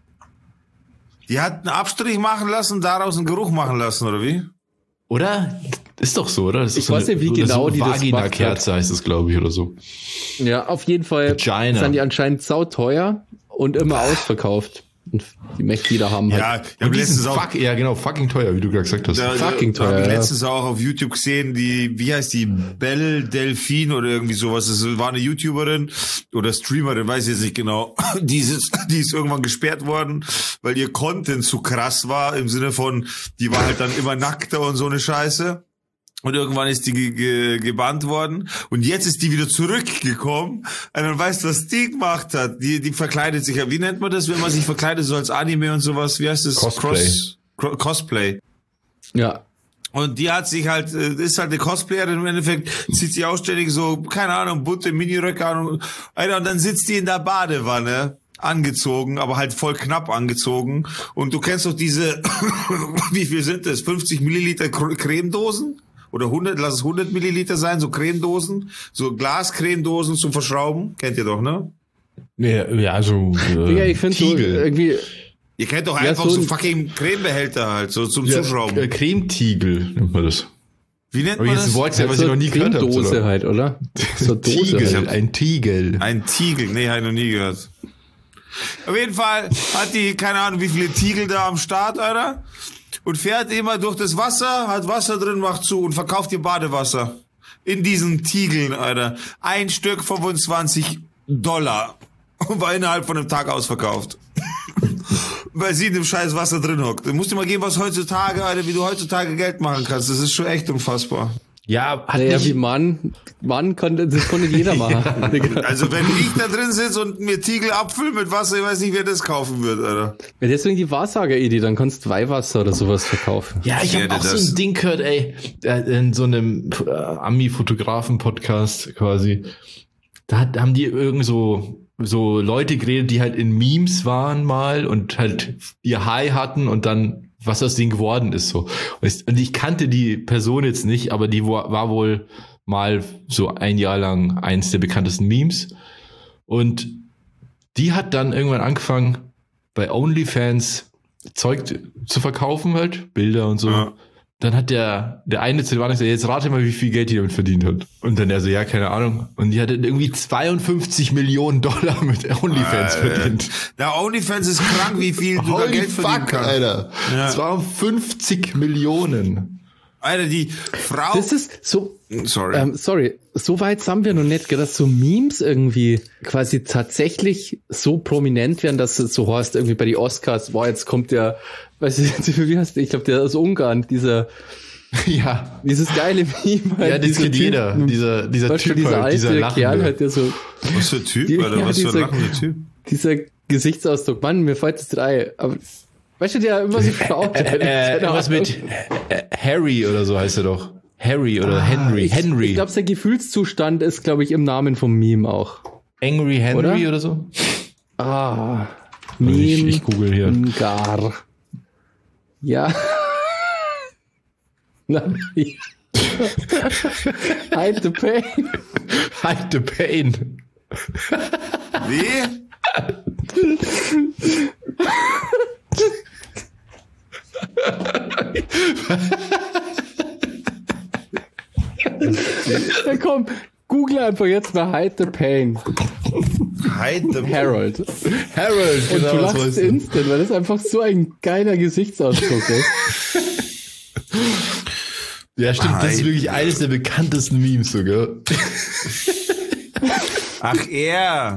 Speaker 3: Die hat einen Abstrich machen lassen, daraus einen Geruch machen lassen, oder wie?
Speaker 1: Oder? Ist doch so, oder? Das ist
Speaker 2: Ich
Speaker 1: so
Speaker 2: weiß
Speaker 1: eine,
Speaker 2: nicht, wie
Speaker 1: so
Speaker 2: genau
Speaker 1: eine
Speaker 2: die das gemacht
Speaker 1: Vagina-Kerze heißt es, glaube ich, oder so.
Speaker 2: Ja, auf jeden Fall
Speaker 1: Vagina.
Speaker 2: sind die anscheinend sauteuer und immer ausverkauft. Und die möchte jeder haben halt.
Speaker 3: Ja, ich
Speaker 1: Und
Speaker 3: habe
Speaker 1: die sind
Speaker 3: letztens auch,
Speaker 1: fuck, ja genau, fucking teuer, wie du gerade gesagt hast.
Speaker 3: da,
Speaker 2: fucking
Speaker 3: da, da hab
Speaker 2: teuer,
Speaker 3: ich
Speaker 2: ja.
Speaker 3: letztens auch auf YouTube gesehen, die, wie heißt die, Belle Delphine oder irgendwie sowas. Das war eine YouTuberin oder Streamerin, weiß ich jetzt nicht genau. Die ist, die ist irgendwann gesperrt worden, weil ihr Content zu krass war, im Sinne von, die war halt dann immer nackter und so eine Scheiße. Und irgendwann ist die ge ge gebannt worden. Und jetzt ist die wieder zurückgekommen. Und dann weißt du, was die gemacht hat. Die, die verkleidet sich ja. Wie nennt man das, wenn man sich verkleidet, so als Anime und sowas? Wie heißt das?
Speaker 1: Cosplay.
Speaker 3: Cross, Cro Cosplay.
Speaker 2: Ja.
Speaker 3: Und die hat sich halt, äh, ist halt eine Cosplayerin im Endeffekt, zieht sich auch ständig so, keine Ahnung, bunte Miniröcke an. Und, Alter, und dann sitzt die in der Badewanne. Angezogen, aber halt voll knapp angezogen. Und du kennst doch diese, wie viel sind das? fünfzig Milliliter Cremedosen? Oder hundert, lass es hundert Milliliter sein, so Cremedosen, so Glascremedosen zum Verschrauben. Kennt ihr doch, ne?
Speaker 1: Ja, ja also äh,
Speaker 2: Ja, ich finde so
Speaker 1: Tiegel.
Speaker 2: irgendwie,
Speaker 3: Ihr kennt doch
Speaker 2: Ja,
Speaker 3: einfach
Speaker 2: so
Speaker 3: so
Speaker 2: ein-
Speaker 3: fucking Cremebehälter halt, so zum
Speaker 1: ja,
Speaker 3: Zuschrauben.
Speaker 1: äh, Cremetiegel nennt man das.
Speaker 3: Wie nennt
Speaker 1: Aber
Speaker 3: man
Speaker 1: jetzt ein
Speaker 3: das?
Speaker 1: Wort, was ich
Speaker 2: so
Speaker 1: noch nie gehört habe.
Speaker 2: Dose
Speaker 1: oder?
Speaker 2: halt, oder? So Dose
Speaker 1: Tiegel,
Speaker 2: halt.
Speaker 1: ein Tiegel.
Speaker 3: Ein Tiegel, nee, habe ich noch nie gehört. Auf jeden Fall hat die, keine Ahnung, wie viele Tiegel da am Start, Alter. Und fährt immer durch das Wasser, hat Wasser drin, macht zu und verkauft ihr Badewasser. In diesen Tiegeln, Alter. Ein Stück fünfundzwanzig Dollar. Und war innerhalb von einem Tag ausverkauft. Weil sie in dem scheiß Wasser drin hockt. Du musst dir mal geben, was heutzutage, Alter, wie du heutzutage Geld machen kannst. Das ist schon echt unfassbar.
Speaker 1: Ja, hat
Speaker 2: Naja,
Speaker 1: nicht,
Speaker 2: wie Mann, Mann konnte, das konnte jeder machen. Ja.
Speaker 3: Also wenn ich da drin sitze und mir Tiegel abfülle mit Wasser, ich weiß nicht, wer das kaufen wird, Alter.
Speaker 2: Ja, deswegen die Wahrsager-Idee, dann kannst du Weihwasser oder sowas verkaufen.
Speaker 1: ja, ich habe
Speaker 3: werde
Speaker 1: auch so
Speaker 3: das-
Speaker 1: ein Ding gehört, ey, äh, in so einem äh, Ami-Fotografen-Podcast quasi. Da hat, haben die irgend so, so Leute geredet, die halt in Memes waren mal und halt ihr High hatten und dann was aus denen geworden ist so. Und ich, und ich kannte die Person jetzt nicht, aber die war, war wohl mal so ein Jahr lang eins der bekanntesten Memes. Und die hat dann irgendwann angefangen, bei OnlyFans Zeug zu verkaufen halt, Bilder und so.
Speaker 3: Ja.
Speaker 1: Dann hat der, der eine zu dem anderen gesagt, jetzt rate mal, wie viel Geld die damit verdient hat. Und dann er so, ja, keine Ahnung. Und die hatte irgendwie zweiundfünfzig Millionen Dollar mit OnlyFans
Speaker 3: Alter.
Speaker 1: verdient.
Speaker 3: Der OnlyFans ist krank, wie viel du da
Speaker 1: Holy
Speaker 3: Geld verdienen
Speaker 1: fuck,
Speaker 3: kannst.
Speaker 1: Alter.
Speaker 3: Ja.
Speaker 1: zweiundfünfzig Millionen.
Speaker 3: Alter, die Frau...
Speaker 2: Das ist so,
Speaker 3: Sorry.
Speaker 2: ähm, sorry, so weit sind wir noch nicht, gell, dass so Memes irgendwie quasi tatsächlich so prominent werden, dass es so heißt, irgendwie bei die Oscars, boah, jetzt kommt der, weiß ich nicht, wie heißt der, ich glaube, der aus Ungarn, dieser,
Speaker 1: Ja.
Speaker 2: dieses geile Meme. Halt,
Speaker 1: Ja, das
Speaker 2: dieser
Speaker 1: kennt
Speaker 2: Typ,
Speaker 1: jeder. Dieser, dieser
Speaker 2: Beispiel
Speaker 1: Typ
Speaker 2: dieser
Speaker 1: halt, dieser
Speaker 2: alte
Speaker 1: Lachende.
Speaker 2: Kerl halt, der so,
Speaker 3: Was für ein Typ,
Speaker 2: die-
Speaker 3: Alter,
Speaker 2: ja,
Speaker 3: was für ein
Speaker 2: dieser-
Speaker 3: lachender Typ.
Speaker 2: dieser Gesichtsausdruck, Mann, mir fällt das drei, aber, weißt du, der immer so schaut.
Speaker 1: Äh, was mit äh, Harry oder so heißt er doch. Harry oder Henry.
Speaker 2: Ich,
Speaker 1: Henry.
Speaker 2: Ich glaube, sein Gefühlszustand ist, glaube ich, im Namen vom Meme auch.
Speaker 1: Angry Henry
Speaker 2: Oder?
Speaker 1: oder, so.
Speaker 2: Ah,
Speaker 1: Ich,
Speaker 2: Meme.
Speaker 1: ich google hier.
Speaker 2: Ungar. Ja. Nein. Hide the pain.
Speaker 1: Hide the pain.
Speaker 3: Wie?
Speaker 2: Ja, komm, google einfach jetzt mal Hide the Pain.
Speaker 3: Hide the
Speaker 2: Harold.
Speaker 1: Harold,
Speaker 2: Und du
Speaker 1: das
Speaker 2: lachst
Speaker 1: weißt du.
Speaker 2: instant, weil das einfach so ein geiler Gesichtsausdruck ist.
Speaker 1: Ja, stimmt, das ist
Speaker 3: Hide.
Speaker 1: wirklich eines der bekanntesten Memes sogar.
Speaker 3: Ach, er.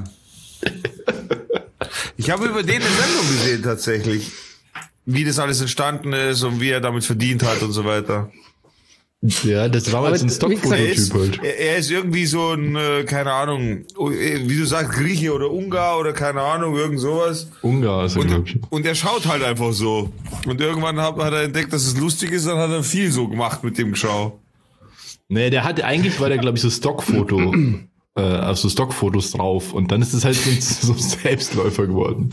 Speaker 3: Ich habe über den eine Sendung gesehen, tatsächlich. Wie das alles entstanden ist und wie er damit verdient hat und so weiter.
Speaker 1: Ja, das war mal
Speaker 2: Aber
Speaker 1: so ein
Speaker 2: wie gesagt,
Speaker 3: Er ist,
Speaker 1: Stockfototyp halt.
Speaker 3: er er ist irgendwie so ein, äh, keine Ahnung, wie du sagst, Grieche oder Ungar oder keine Ahnung, irgend sowas.
Speaker 1: Ungar ist er, glaube
Speaker 3: Und,
Speaker 1: ich.
Speaker 3: und er schaut halt einfach so. Und irgendwann hat, hat er entdeckt, dass es lustig ist, dann hat er viel so gemacht mit dem Schau.
Speaker 1: Nee, der hatte eigentlich, war der, glaube ich, so Stockfoto, äh, also Stockfotos drauf. Und dann ist es halt so ein, so ein Selbstläufer geworden.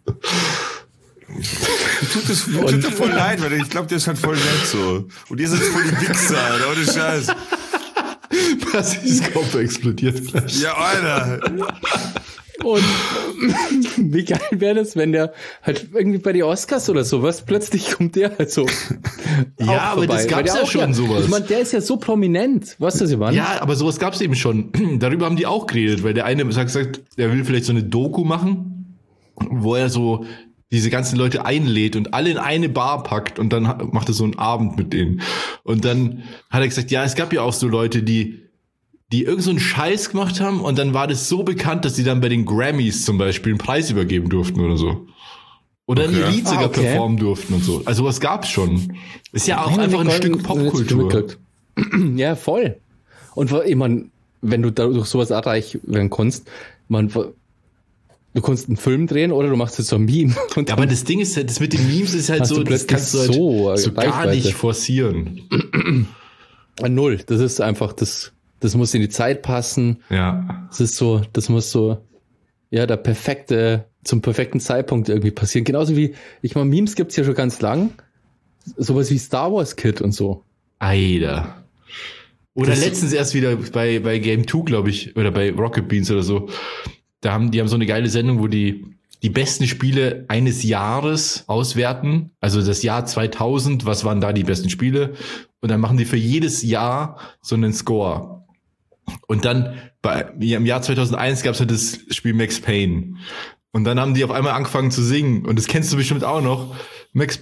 Speaker 3: Tut es tut mir voll leid, weil ich glaube, der ist halt voll nett so. Und ihr seid voll die Wichser, Alter, ohne Scheiß.
Speaker 1: Bassis Kopf explodiert gleich.
Speaker 3: Ja, Alter.
Speaker 2: Und wie geil wäre das, wenn der halt irgendwie bei den Oscars oder sowas, plötzlich kommt der halt so.
Speaker 1: Ja,
Speaker 2: auch
Speaker 1: aber
Speaker 2: vorbei.
Speaker 1: das
Speaker 2: Weil
Speaker 1: gab's
Speaker 2: der
Speaker 1: ja
Speaker 2: auch
Speaker 1: schon, sowas.
Speaker 2: Ich meine, der ist ja so prominent. Weißt du, was ich meine?
Speaker 1: Ja, aber sowas gab's eben schon. Darüber haben die auch geredet, weil der eine sagt, sagt, er will vielleicht so eine Doku machen, wo er so diese ganzen Leute einlädt und alle in eine Bar packt und dann ha- macht er so einen Abend mit denen. Und dann hat er gesagt, ja, es gab ja auch so Leute, die die irgend so einen Scheiß gemacht haben und dann war das so bekannt, dass die dann bei den Grammys zum Beispiel einen Preis übergeben durften oder so. Oder in
Speaker 3: Okay.
Speaker 1: die Lied sogar
Speaker 2: Ah, okay.
Speaker 1: performen durften und so. Also was gab's schon. Ist ja auch
Speaker 2: Nein,
Speaker 1: einfach ein
Speaker 2: nee,
Speaker 1: Stück
Speaker 2: gar nicht
Speaker 1: Popkultur.
Speaker 2: mitgekriegt. Ja, voll. Und vor- ich meine, wenn du dadurch sowas erreich werden kannst, man, du kannst einen Film drehen oder du machst jetzt so ein Meme. Und
Speaker 1: Ja, aber das Ding ist halt, das mit den Memes ist halt
Speaker 2: Hast
Speaker 1: so,
Speaker 2: du
Speaker 1: das
Speaker 2: plötzlich
Speaker 1: kannst du halt
Speaker 2: so,
Speaker 1: so,
Speaker 2: äh,
Speaker 1: gar
Speaker 2: Reichweite.
Speaker 1: nicht forcieren.
Speaker 2: dann null. Das ist einfach, das, das muss in die Zeit passen.
Speaker 1: Ja.
Speaker 2: Das ist so, das muss so, ja, der perfekte, zum perfekten Zeitpunkt irgendwie passieren. Genauso wie, ich meine, Memes gibt's ja schon ganz lang. Sowas wie Star Wars Kid und so.
Speaker 1: Alter. Oder
Speaker 2: Das-
Speaker 1: letztens erst wieder bei, bei Game zwei, glaube ich, oder bei Rocket Beans oder so. Da haben, die haben so eine geile Sendung, wo die die besten Spiele eines Jahres auswerten. Also das Jahr zweitausend, was waren da die besten Spiele? Und dann machen die für jedes Jahr so einen Score. Und dann bei, im Jahr zweitausendeins gab es halt das Spiel Max Payne. Und dann haben die auf einmal angefangen zu singen. Und das kennst du bestimmt auch noch. Max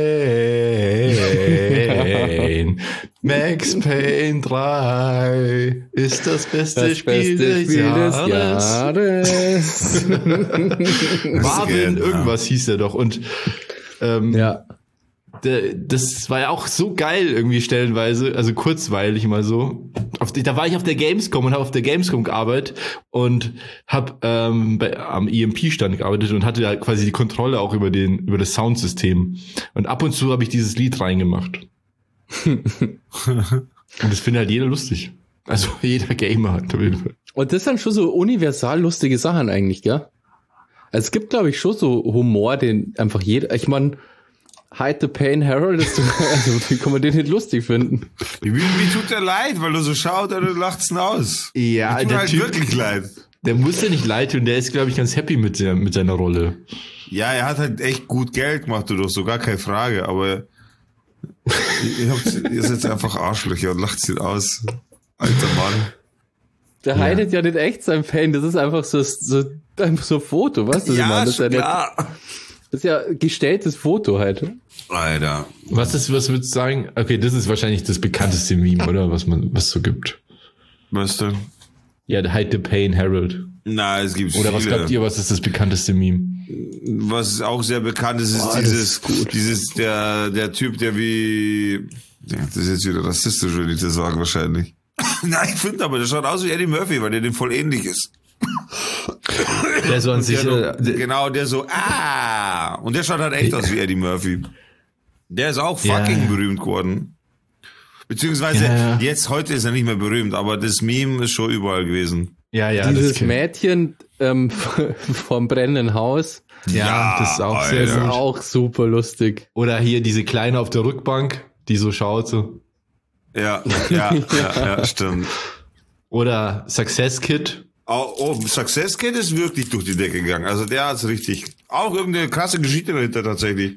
Speaker 1: Payne. Max Payne drei ist das beste
Speaker 2: Das
Speaker 1: Spiel,
Speaker 2: beste
Speaker 1: des,
Speaker 2: Spiel des
Speaker 1: Jahres.
Speaker 2: Jahres.
Speaker 1: Marvin,
Speaker 3: Ja.
Speaker 1: irgendwas hieß der doch. Und ähm,
Speaker 2: Ja.
Speaker 1: der, das war ja auch so geil irgendwie stellenweise, also kurzweilig mal so. Auf die, da war ich auf der Gamescom und habe auf der Gamescom gearbeitet und habe ähm, bei, am E M P-Stand gearbeitet und hatte da quasi die Kontrolle auch über den über das Soundsystem. Und ab und zu habe ich dieses Lied reingemacht. Und das findet halt jeder lustig. Also jeder Gamer hat auf jeden Fall.
Speaker 2: Und das sind schon so universal lustige Sachen eigentlich, gell? Also es gibt, glaube ich, schon so Humor, den einfach jeder, ich meine, Hide the Pain Harold, ist, also wie kann man den nicht lustig finden?
Speaker 3: Wie, wie tut der leid, weil du so schaut und du lachst ihn aus.
Speaker 1: Ja,
Speaker 3: mir tut
Speaker 1: der
Speaker 3: halt
Speaker 1: Typ,
Speaker 3: wirklich leid.
Speaker 1: Der muss ja nicht leid tun, der ist, glaube ich, ganz happy mit, der, mit seiner Rolle.
Speaker 3: Ja, er hat halt echt gut Geld gemacht, du doch, so gar keine Frage, aber ihr, habt, ihr seid einfach Arschlöcher und lacht ihn aus. Alter Mann.
Speaker 2: Der
Speaker 1: Ja.
Speaker 2: heidet ja nicht echt sein Fan, das ist einfach so, so, einfach so ein Foto, weißt du? was ich meine? Das ist ja nicht,
Speaker 3: klar.
Speaker 2: das ist ja gestelltes Foto halt.
Speaker 3: Alter.
Speaker 1: Was ist, was würdest du sagen? Okay, das ist wahrscheinlich das bekannteste Meme, oder? Was man, was so gibt.
Speaker 3: Was denn?
Speaker 1: Ja, der Hide the Pain Harold.
Speaker 3: Na, es gibt
Speaker 1: Oder
Speaker 3: viele.
Speaker 1: was glaubt ihr, was ist das bekannteste Meme?
Speaker 3: Was auch sehr bekannt ist, ist
Speaker 2: Oh, das
Speaker 3: dieses,
Speaker 2: ist gut.
Speaker 3: dieses, der, der Typ, der wie, ja, das ist jetzt wieder rassistisch, wenn ich das sage, wahrscheinlich. Nein, ich finde aber, der schaut aus wie Eddie Murphy, weil der dem voll ähnlich ist.
Speaker 1: Der so an
Speaker 3: Der
Speaker 1: sich,
Speaker 3: so,
Speaker 1: äh, der,
Speaker 3: genau, der so, ah, und der schaut halt echt aus wie Eddie Murphy. Der ist auch fucking
Speaker 1: Ja.
Speaker 3: berühmt geworden. Beziehungsweise,
Speaker 1: Ja, ja.
Speaker 3: jetzt, heute ist er nicht mehr berühmt, aber das Meme ist schon überall gewesen.
Speaker 1: ja, ja,
Speaker 2: Dieses
Speaker 1: das kenn-
Speaker 2: Mädchen ähm, vom brennenden Haus,
Speaker 1: Ja, das ist auch
Speaker 3: Alter.
Speaker 1: sehr
Speaker 2: das ist
Speaker 1: gut.
Speaker 2: auch super lustig.
Speaker 1: Oder hier diese Kleine auf der Rückbank, die so schaut so.
Speaker 3: Ja, ja, ja, ja, stimmt.
Speaker 1: Oder Success Kid.
Speaker 3: Oh, oh, Success Kid ist wirklich durch die Decke gegangen. Also der hat's richtig. Auch irgendeine krasse Geschichte dahinter tatsächlich.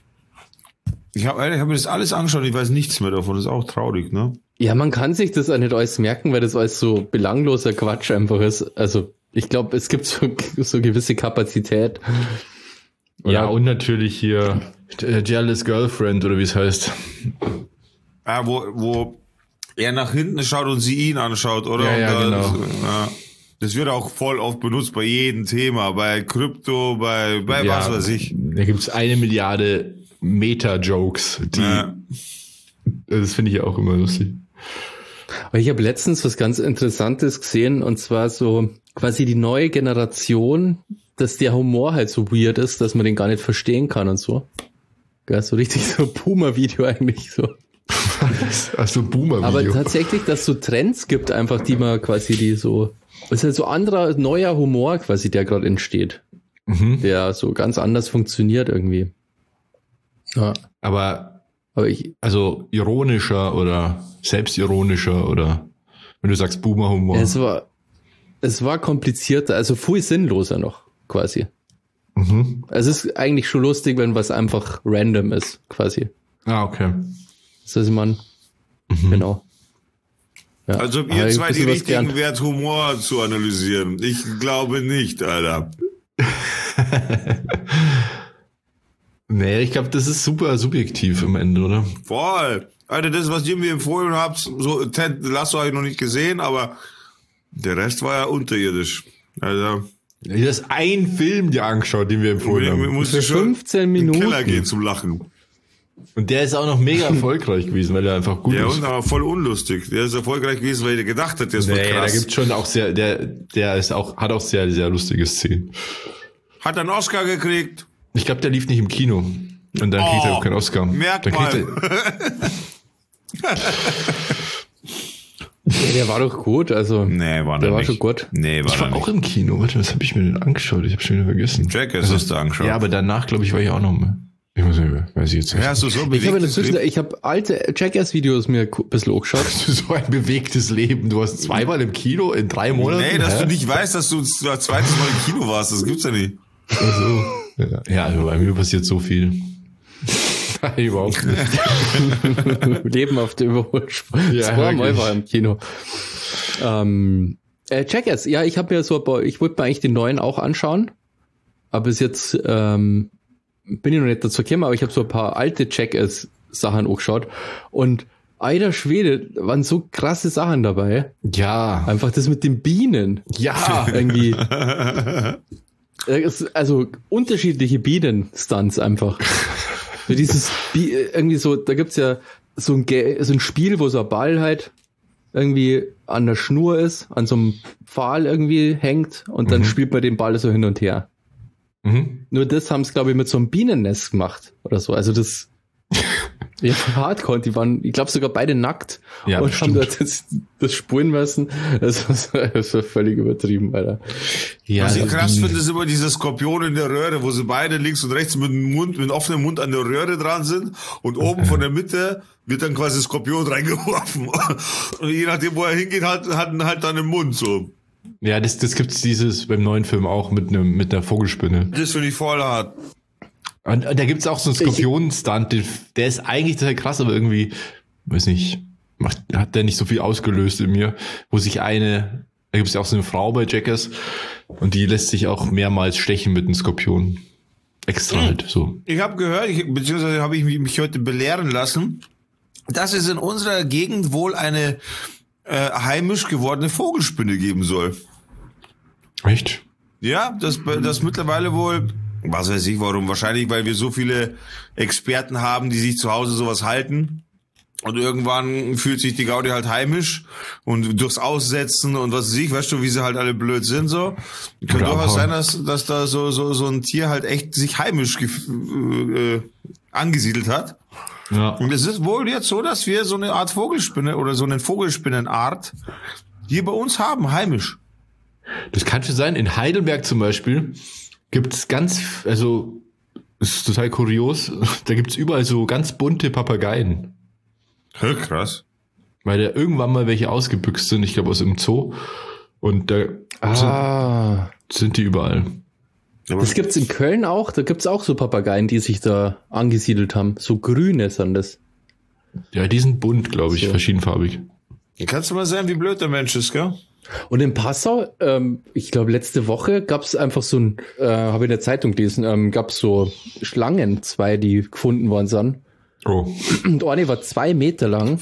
Speaker 3: Ich habe ich hab mir das alles angeschaut, ich weiß nichts mehr davon. Das ist auch traurig, ne?
Speaker 2: Ja, man kann sich das auch nicht alles merken, weil das alles so belangloser Quatsch einfach ist. Also ich glaube, es gibt so, so gewisse Kapazität.
Speaker 1: Ja,
Speaker 2: Oder?
Speaker 1: und natürlich hier äh, Jealous Girlfriend oder wie es heißt.
Speaker 3: Ja, wo, wo er nach hinten schaut und sie ihn anschaut, oder?
Speaker 1: Ja, ja,
Speaker 3: Und da-
Speaker 1: genau.
Speaker 3: ja. Das wird auch voll oft benutzt bei jedem Thema, bei Krypto, bei, bei
Speaker 1: Ja,
Speaker 3: was weiß ich.
Speaker 1: Da gibt's eine Milliarde Meta-Jokes, die,
Speaker 3: Ja.
Speaker 1: das finde ich auch immer lustig.
Speaker 2: Aber ich habe letztens was ganz Interessantes gesehen, und zwar so quasi die neue Generation, dass der Humor halt so weird ist, dass man den gar nicht verstehen kann und so. Ja, so richtig so Boomer-Video eigentlich so.
Speaker 1: Also Boomer-Video.
Speaker 2: Aber tatsächlich, dass es so Trends gibt, einfach, die man quasi die so, das ist halt so anderer, neuer Humor quasi, der gerade entsteht.
Speaker 1: Mhm.
Speaker 2: Der so ganz anders funktioniert irgendwie. Ja,
Speaker 1: Aber
Speaker 2: aber ich,
Speaker 1: also ironischer oder selbstironischer oder wenn du sagst Boomer-Humor.
Speaker 2: es war, es war komplizierter, also viel sinnloser noch, quasi.
Speaker 1: Mhm.
Speaker 2: Es ist eigentlich schon lustig, wenn was einfach random ist, quasi.
Speaker 1: Ah, okay.
Speaker 2: Das heißt, man, genau. Ja.
Speaker 3: Also ob
Speaker 2: Aber
Speaker 3: ihr
Speaker 2: ich
Speaker 3: zwei die
Speaker 2: bisschen was
Speaker 3: richtigen
Speaker 2: gelernt.
Speaker 3: wärt, Humor zu analysieren. Ich glaube nicht, Alter.
Speaker 1: Nee, ich glaube, das ist super subjektiv am Ende, oder?
Speaker 3: Voll. Alter, das, was ihr mir empfohlen habt, so Ted Lasso habe ich noch nicht gesehen, aber der Rest war ja unterirdisch. Also,
Speaker 1: Du hast einen Film dir angeschaut, den wir empfohlen
Speaker 3: mir, mir
Speaker 1: haben.
Speaker 3: muss
Speaker 2: Für
Speaker 3: ich schon
Speaker 2: fünfzehn
Speaker 3: in den
Speaker 2: Minuten.
Speaker 3: Keller gehen zum Lachen.
Speaker 1: Und der ist auch noch mega erfolgreich gewesen, weil er einfach gut
Speaker 3: Ja,
Speaker 1: ist.
Speaker 3: und aber voll unlustig. Der ist erfolgreich gewesen, weil er gedacht hat, der ist voll
Speaker 1: Nee, da
Speaker 3: krass.
Speaker 1: gibt's schon auch sehr, der, der ist auch, hat auch sehr, sehr lustige Szenen.
Speaker 3: Hat einen Oscar gekriegt.
Speaker 1: Ich glaube, der lief nicht im Kino. Und dann kriegt er
Speaker 3: Oh,
Speaker 1: auch keinen Oscar.
Speaker 3: merk
Speaker 1: Dann kriegt
Speaker 3: mal.
Speaker 1: er,
Speaker 2: Ja, der war doch gut, also.
Speaker 3: Nee, war
Speaker 2: der
Speaker 3: der
Speaker 2: war
Speaker 3: nicht.
Speaker 2: schon gut.
Speaker 3: Nee, war
Speaker 1: ich war
Speaker 3: der
Speaker 1: auch
Speaker 3: nicht.
Speaker 1: im Kino. Warte, was habe ich mir denn angeschaut? Ich habe schon wieder vergessen.
Speaker 3: Jackass hast du angeschaut.
Speaker 1: Ja, aber danach, glaube ich, war ich auch noch mal. Ich muss nicht, weiß ich jetzt nicht.
Speaker 3: Ja, hast du so ein
Speaker 2: Ich habe
Speaker 3: bewegtes
Speaker 2: inzwischen,
Speaker 3: Leben?
Speaker 2: ich habe alte Jackass-Videos mir ein bisschen angeschaut.
Speaker 1: So ein bewegtes Leben. Du warst zweimal im Kino in drei Monaten.
Speaker 3: Nee, dass
Speaker 1: Hä?
Speaker 3: du nicht weißt, dass du das zweite Mal im Kino warst. Das gibt's ja nicht.
Speaker 1: Also, ja, ja, also bei mir passiert so viel. Nein, überhaupt nicht.
Speaker 2: Leben auf der Überholspur.
Speaker 1: Ja,
Speaker 2: Zweimal
Speaker 1: wirklich.
Speaker 2: war ich im Kino. Ähm, äh, Jackass, ja, ich habe mir so, ein paar- ich wollte mir eigentlich den neuen auch anschauen, aber bis jetzt ähm, bin ich noch nicht dazu gekommen, aber ich habe so ein paar alte Jackass-Sachen angeschaut und alter Schwede, waren so krasse Sachen dabei.
Speaker 1: Ja.
Speaker 2: Einfach das mit den Bienen.
Speaker 1: Ja.
Speaker 2: Irgendwie. Äh, es- Also unterschiedliche Bienen-Stunts einfach. Für dieses, Bi- irgendwie so, da gibt's ja so ein, Ge- so ein Spiel, wo so ein Ball halt irgendwie an der Schnur ist, an so einem Pfahl irgendwie hängt und dann
Speaker 1: Mhm.
Speaker 2: spielt man den Ball so hin und her.
Speaker 1: Mhm.
Speaker 2: Nur das haben sie, glaube ich, mit so einem Bienennest gemacht oder so. Also das ja, Hardcore, die waren, ich glaube sogar beide nackt
Speaker 1: Ja,
Speaker 2: und
Speaker 1: bestimmt.
Speaker 2: haben das, das spulen müssen. Das war, das war völlig übertrieben, Alter.
Speaker 1: Ja,
Speaker 3: Was ich
Speaker 1: also
Speaker 3: krass
Speaker 1: die-
Speaker 3: finde, ist immer diese Skorpione in der Röhre, wo sie beide links und rechts mit dem Mund, mit offenem Mund an der Röhre dran sind und oben von der Mitte wird dann quasi Skorpion reingeworfen. Und je nachdem, wo er hingeht, hat, hat ihn halt dann im Mund so.
Speaker 1: Ja, das, das gibt's dieses beim neuen Film auch mit einem mit einer Vogelspinne.
Speaker 3: Das finde ich voll hart.
Speaker 1: Und, und da gibt's auch so einen Skorpion-Stunt, den- der ist eigentlich total krass, aber irgendwie, weiß nicht, macht, hat der nicht so viel ausgelöst in mir, wo sich eine, da gibt's ja auch so eine Frau bei Jackass und die lässt sich auch mehrmals stechen mit einem Skorpion. Extra halt, so.
Speaker 3: Ich habe gehört, ich, beziehungsweise habe ich mich, mich heute belehren lassen, dass es in unserer Gegend wohl eine äh, heimisch gewordene Vogelspinne geben soll.
Speaker 1: Echt?
Speaker 3: Ja, das, das mittlerweile wohl, was weiß ich warum, wahrscheinlich, weil wir so viele Experten haben, die sich zu Hause sowas halten. Und irgendwann fühlt sich die Gaudi halt heimisch und durchs Aussetzen und was weiß ich, weißt du, wie sie halt alle blöd sind so. Könnte
Speaker 1: Oder
Speaker 3: durchaus
Speaker 1: abhauen.
Speaker 3: sein, dass, dass da so, so, so ein Tier halt echt sich heimisch gef- äh, angesiedelt hat.
Speaker 1: Ja.
Speaker 3: Und es ist wohl jetzt so, dass wir so eine Art Vogelspinne oder so eine Vogelspinnenart hier bei uns haben, heimisch.
Speaker 1: Das kann schon sein. In Heidelberg zum Beispiel gibt's ganz, also, es ist total kurios, da gibt's überall so ganz bunte Papageien.
Speaker 3: Hä, krass.
Speaker 1: Weil da irgendwann mal welche ausgebüxt sind, ich glaube aus dem Zoo. Und da
Speaker 2: Ah,
Speaker 1: sind, sind die überall.
Speaker 3: Aber
Speaker 2: das gibt's in Köln auch. Da gibt's auch so Papageien, die sich da angesiedelt haben. So grüne sind das.
Speaker 1: Ja, die sind bunt, glaube ich,
Speaker 2: So.
Speaker 1: verschiedenfarbig.
Speaker 3: kannst du mal sehen, wie blöd der Mensch ist, gell?
Speaker 2: Und in Passau, ähm, ich glaube letzte Woche gab's einfach so ein, äh, habe ich in der Zeitung gelesen, ähm, gab's so Schlangen, zwei, die gefunden worden sind.
Speaker 1: Oh.
Speaker 2: Und eine war zwei Meter lang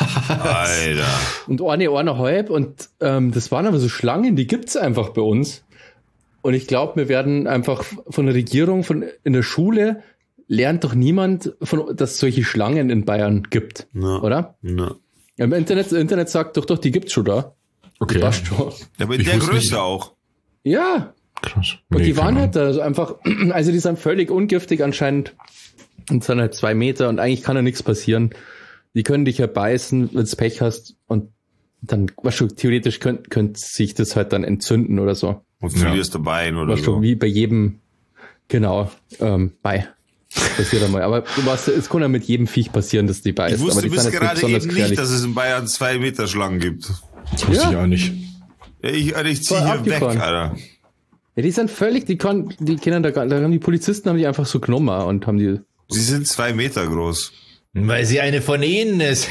Speaker 3: Alter.
Speaker 2: und eine eineinhalb. Und ähm, das waren aber so Schlangen, die gibt's einfach bei uns. Und ich glaube, wir werden einfach von der Regierung, von in der Schule, lernt doch niemand, von, dass es solche Schlangen in Bayern gibt,
Speaker 3: Ja.
Speaker 2: oder?
Speaker 3: Ja.
Speaker 2: Im Internet, das Internet sagt doch, doch, die gibt's schon da.
Speaker 1: Okay.
Speaker 2: Passt schon.
Speaker 3: Ja, aber
Speaker 1: Ich
Speaker 3: der
Speaker 1: wusste
Speaker 3: Größte
Speaker 1: nicht.
Speaker 3: auch.
Speaker 2: Ja,
Speaker 1: Krass.
Speaker 2: und
Speaker 1: Nee,
Speaker 2: die waren
Speaker 1: keine
Speaker 2: halt da so einfach, also die sind völlig ungiftig anscheinend und sind halt zwei Meter und eigentlich kann da nichts passieren. Die können dich ja beißen, wenn du Pech hast und dann, weißt du, theoretisch könnte könnt sich das halt dann entzünden oder so.
Speaker 3: Und
Speaker 1: Ja.
Speaker 3: verlierst du Bein oder
Speaker 2: Weißt du,
Speaker 3: so.
Speaker 2: wie bei jedem, genau, ähm, bei. Passiert einmal. Aber du weißt, es kann ja mit jedem Viech passieren, dass die beißt.
Speaker 3: Ich wusste
Speaker 2: aber die
Speaker 3: bis
Speaker 2: sind jetzt
Speaker 3: gerade
Speaker 2: besonders
Speaker 3: eben
Speaker 2: gefährlich.
Speaker 3: nicht, dass es in Bayern zwei Meter Schlangen gibt.
Speaker 1: Ahnung. Das wusste
Speaker 2: Ja.
Speaker 1: ich auch nicht.
Speaker 3: Ja, ich, Alter, ich zieh
Speaker 2: Voll
Speaker 3: hier
Speaker 2: abgefahren.
Speaker 3: weg, Alter.
Speaker 2: Ja, die sind völlig, die können, die kennen da, gar- da haben die Polizisten haben die einfach so genommen und haben die,
Speaker 3: Sie sind zwei Meter groß.
Speaker 1: Weil sie eine von ihnen ist.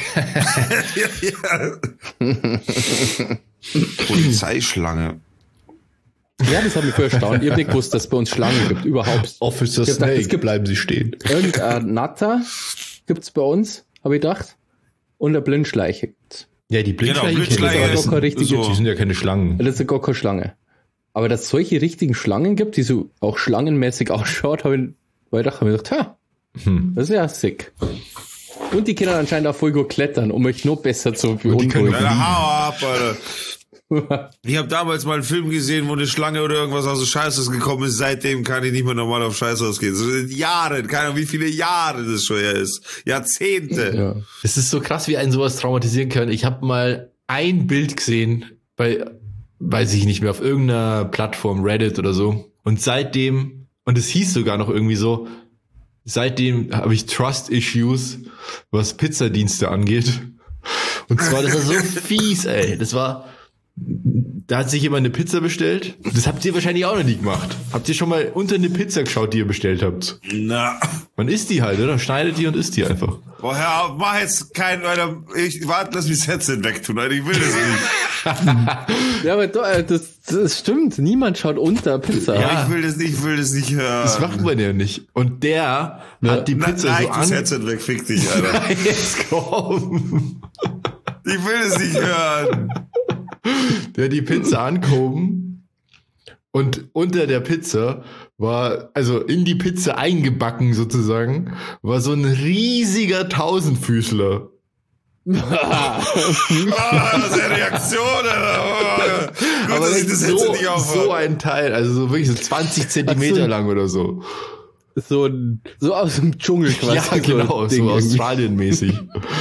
Speaker 3: Polizeischlange.
Speaker 2: ja, das hat mich voll erstaunt. Ich hab nicht gewusst, dass es bei uns Schlangen gibt, überhaupt.
Speaker 1: Officer
Speaker 2: Ich hab gedacht, es
Speaker 1: Snake,
Speaker 2: gibt-
Speaker 1: bleiben Sie stehen.
Speaker 2: Irgendein Natter gibt's bei uns, habe ich gedacht. Und eine Blindschleiche gibt's.
Speaker 1: Ja, die
Speaker 3: Genau,
Speaker 1: Blindschleiche,
Speaker 3: Blindschleiche
Speaker 2: aber
Speaker 3: ist
Speaker 2: doch keine richtige-
Speaker 3: so.
Speaker 1: die sind ja keine Schlangen.
Speaker 2: Das ist ja gar keine Schlange. Aber dass es solche richtigen Schlangen gibt, die so auch schlangenmäßig ausschaut, habe ich, weil ich dachte, hab ich gedacht, ha,
Speaker 1: Hm.
Speaker 2: das ist ja sick. Und die können anscheinend auch voll gut klettern, um euch noch besser zu
Speaker 1: die können-
Speaker 2: beunruhigen.
Speaker 3: Alter, hau ab, Alter. Ich habe damals mal einen Film gesehen, wo eine Schlange oder irgendwas aus dem Scheißhaus gekommen ist. Seitdem kann ich nicht mehr normal auf Scheißhaus gehen. So in Jahren, keine Ahnung, wie viele Jahre das schon her ist. Jahrzehnte.
Speaker 2: Ja.
Speaker 1: Es ist so krass, wie einen sowas traumatisieren kann. Ich habe mal ein Bild gesehen bei, weiß ich nicht mehr, auf irgendeiner Plattform, Reddit oder so. Und seitdem, und es hieß sogar noch irgendwie so, seitdem habe ich Trust-Issues, was Pizzadienste angeht. Und zwar, das war so fies, ey. Das war, da hat sich jemand eine Pizza bestellt. Das habt ihr wahrscheinlich auch noch nie gemacht. Habt ihr schon mal unter eine Pizza geschaut, die ihr bestellt habt?
Speaker 3: Na.
Speaker 1: Man isst die halt, oder? Schneidet die und isst die einfach.
Speaker 3: Boah, hör auf, mach jetzt keinen, Alter. Ich warte, lass mich das Headset wegtun, Alter. Ich will das nicht.
Speaker 2: Ja, aber doch, äh, das, das stimmt. Niemand schaut unter Pizza.
Speaker 3: Ja, ich will das nicht, ich will das nicht hören.
Speaker 1: Das macht man ja nicht. Und der
Speaker 2: Ja.
Speaker 1: hat die
Speaker 3: Na,
Speaker 1: Pizza
Speaker 3: nein,
Speaker 1: so
Speaker 3: das
Speaker 1: an.
Speaker 3: Headset weg, fick dich, Alter.
Speaker 1: Jetzt komm.
Speaker 3: Ich will es nicht hören.
Speaker 1: Der hat die Pizza angehoben und unter der Pizza war, also in die Pizza eingebacken sozusagen, war so ein riesiger Tausendfüßler.
Speaker 3: Ah, seine Reaktion, Alter. Gut,
Speaker 1: aber
Speaker 3: dass ich das
Speaker 1: so,
Speaker 3: jetzt nicht
Speaker 1: so ein Teil, also so wirklich so zwanzig Zentimeter so, lang oder so.
Speaker 2: So, so aus dem Dschungel quasi.
Speaker 1: Ja, genau, so, so Australien-mäßig.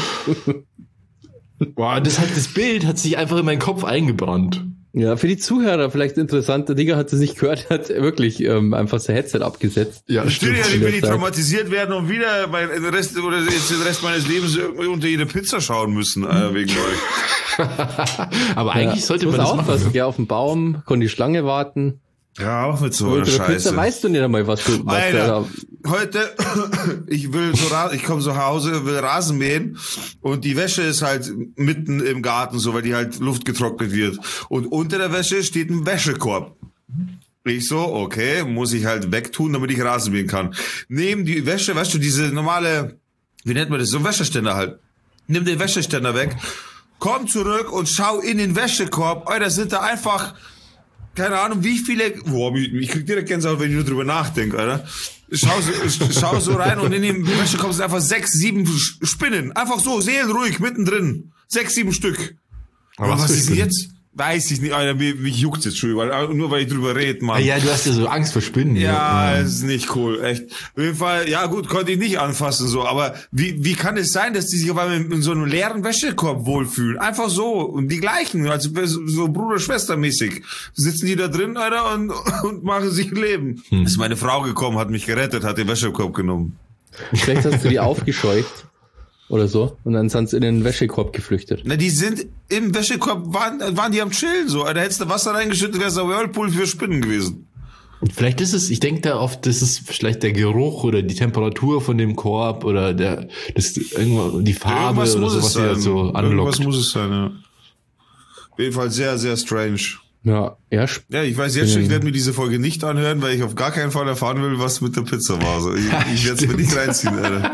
Speaker 1: Boah, das hat, das Bild hat sich einfach in meinen Kopf eingebrannt.
Speaker 2: Ja, für die Zuhörer vielleicht interessant. Der Digger hat es nicht gehört, hat wirklich ähm, einfach sein Headset abgesetzt.
Speaker 3: Ja, stimmt. Ich will nicht traumatisiert werden und wieder mein Rest oder jetzt den Rest meines Lebens unter jede Pizza schauen müssen äh, wegen euch.
Speaker 1: Aber eigentlich ja, sollte man das machen.
Speaker 2: Ich gehe auf den Baum, konnte die Schlange warten.
Speaker 3: Ja, auch mit so einer Scheiße. Pizza
Speaker 2: weißt du nicht einmal, was du was
Speaker 3: Alter, da heute, ich will so, ich komme so nach Hause, will Rasen mähen und die Wäsche ist halt mitten im Garten so, weil die halt Luft getrocknet wird. Und unter der Wäsche steht ein Wäschekorb. Ich so, okay, muss ich halt wegtun, damit ich Rasen mähen kann. Nehmen die Wäsche, weißt du, diese normale, wie nennt man das, so ein Wäscheständer halt. Nimm den Wäscheständer weg, komm zurück und schau in den Wäschekorb. Alter, sind da einfach... keine Ahnung, wie viele, boah, ich krieg direkt Gänsehaut, wenn ich nur drüber nachdenke, Alter. Schau so, schau so rein und in dem Wäschekorb sind einfach sechs, sieben Spinnen. Einfach so, seelenruhig, mittendrin. Sechs, sieben Stück. Aber, Aber was ist denn jetzt? Weiß ich nicht, Alter, mich, mich juckt's jetzt schon, weil, nur weil ich drüber rede, Mann.
Speaker 1: Ja, du hast ja so Angst vor Spinnen.
Speaker 3: Ja, ja, ist nicht cool, echt. Auf jeden Fall, ja gut, konnte ich nicht anfassen, so, aber wie, wie kann es sein, dass die sich auf einmal in so einem leeren Wäschekorb wohlfühlen? Einfach so, und die gleichen, also so Bruder-Schwester-mäßig. Sitzen die da drin, Alter, und, und machen sich ein Leben. Hm. Ist meine Frau gekommen, hat mich gerettet, hat den Wäschekorb genommen.
Speaker 2: Vielleicht hast du die aufgescheucht. Oder so. Und dann sind sie in den Wäschekorb geflüchtet.
Speaker 3: Na, die sind im Wäschekorb, waren, waren die am Chillen so. Da hättest du Wasser reingeschüttet, wäre es ein Whirlpool für Spinnen gewesen.
Speaker 1: Vielleicht ist es, ich denke da oft, das ist vielleicht der Geruch oder die Temperatur von dem Korb oder der, das, irgendwo, die Farbe
Speaker 3: Irgendwas
Speaker 1: oder so, was die so anlockt.
Speaker 3: Irgendwas muss es sein, ja. Auf jeden Fall sehr, sehr strange.
Speaker 2: Ja, ja.
Speaker 3: Ja, ich weiß jetzt schon, ich werde mir diese Folge nicht anhören, weil ich auf gar keinen Fall erfahren will, was mit der Pizza war. Also ich, ich werde es mir nicht reinziehen, Alter.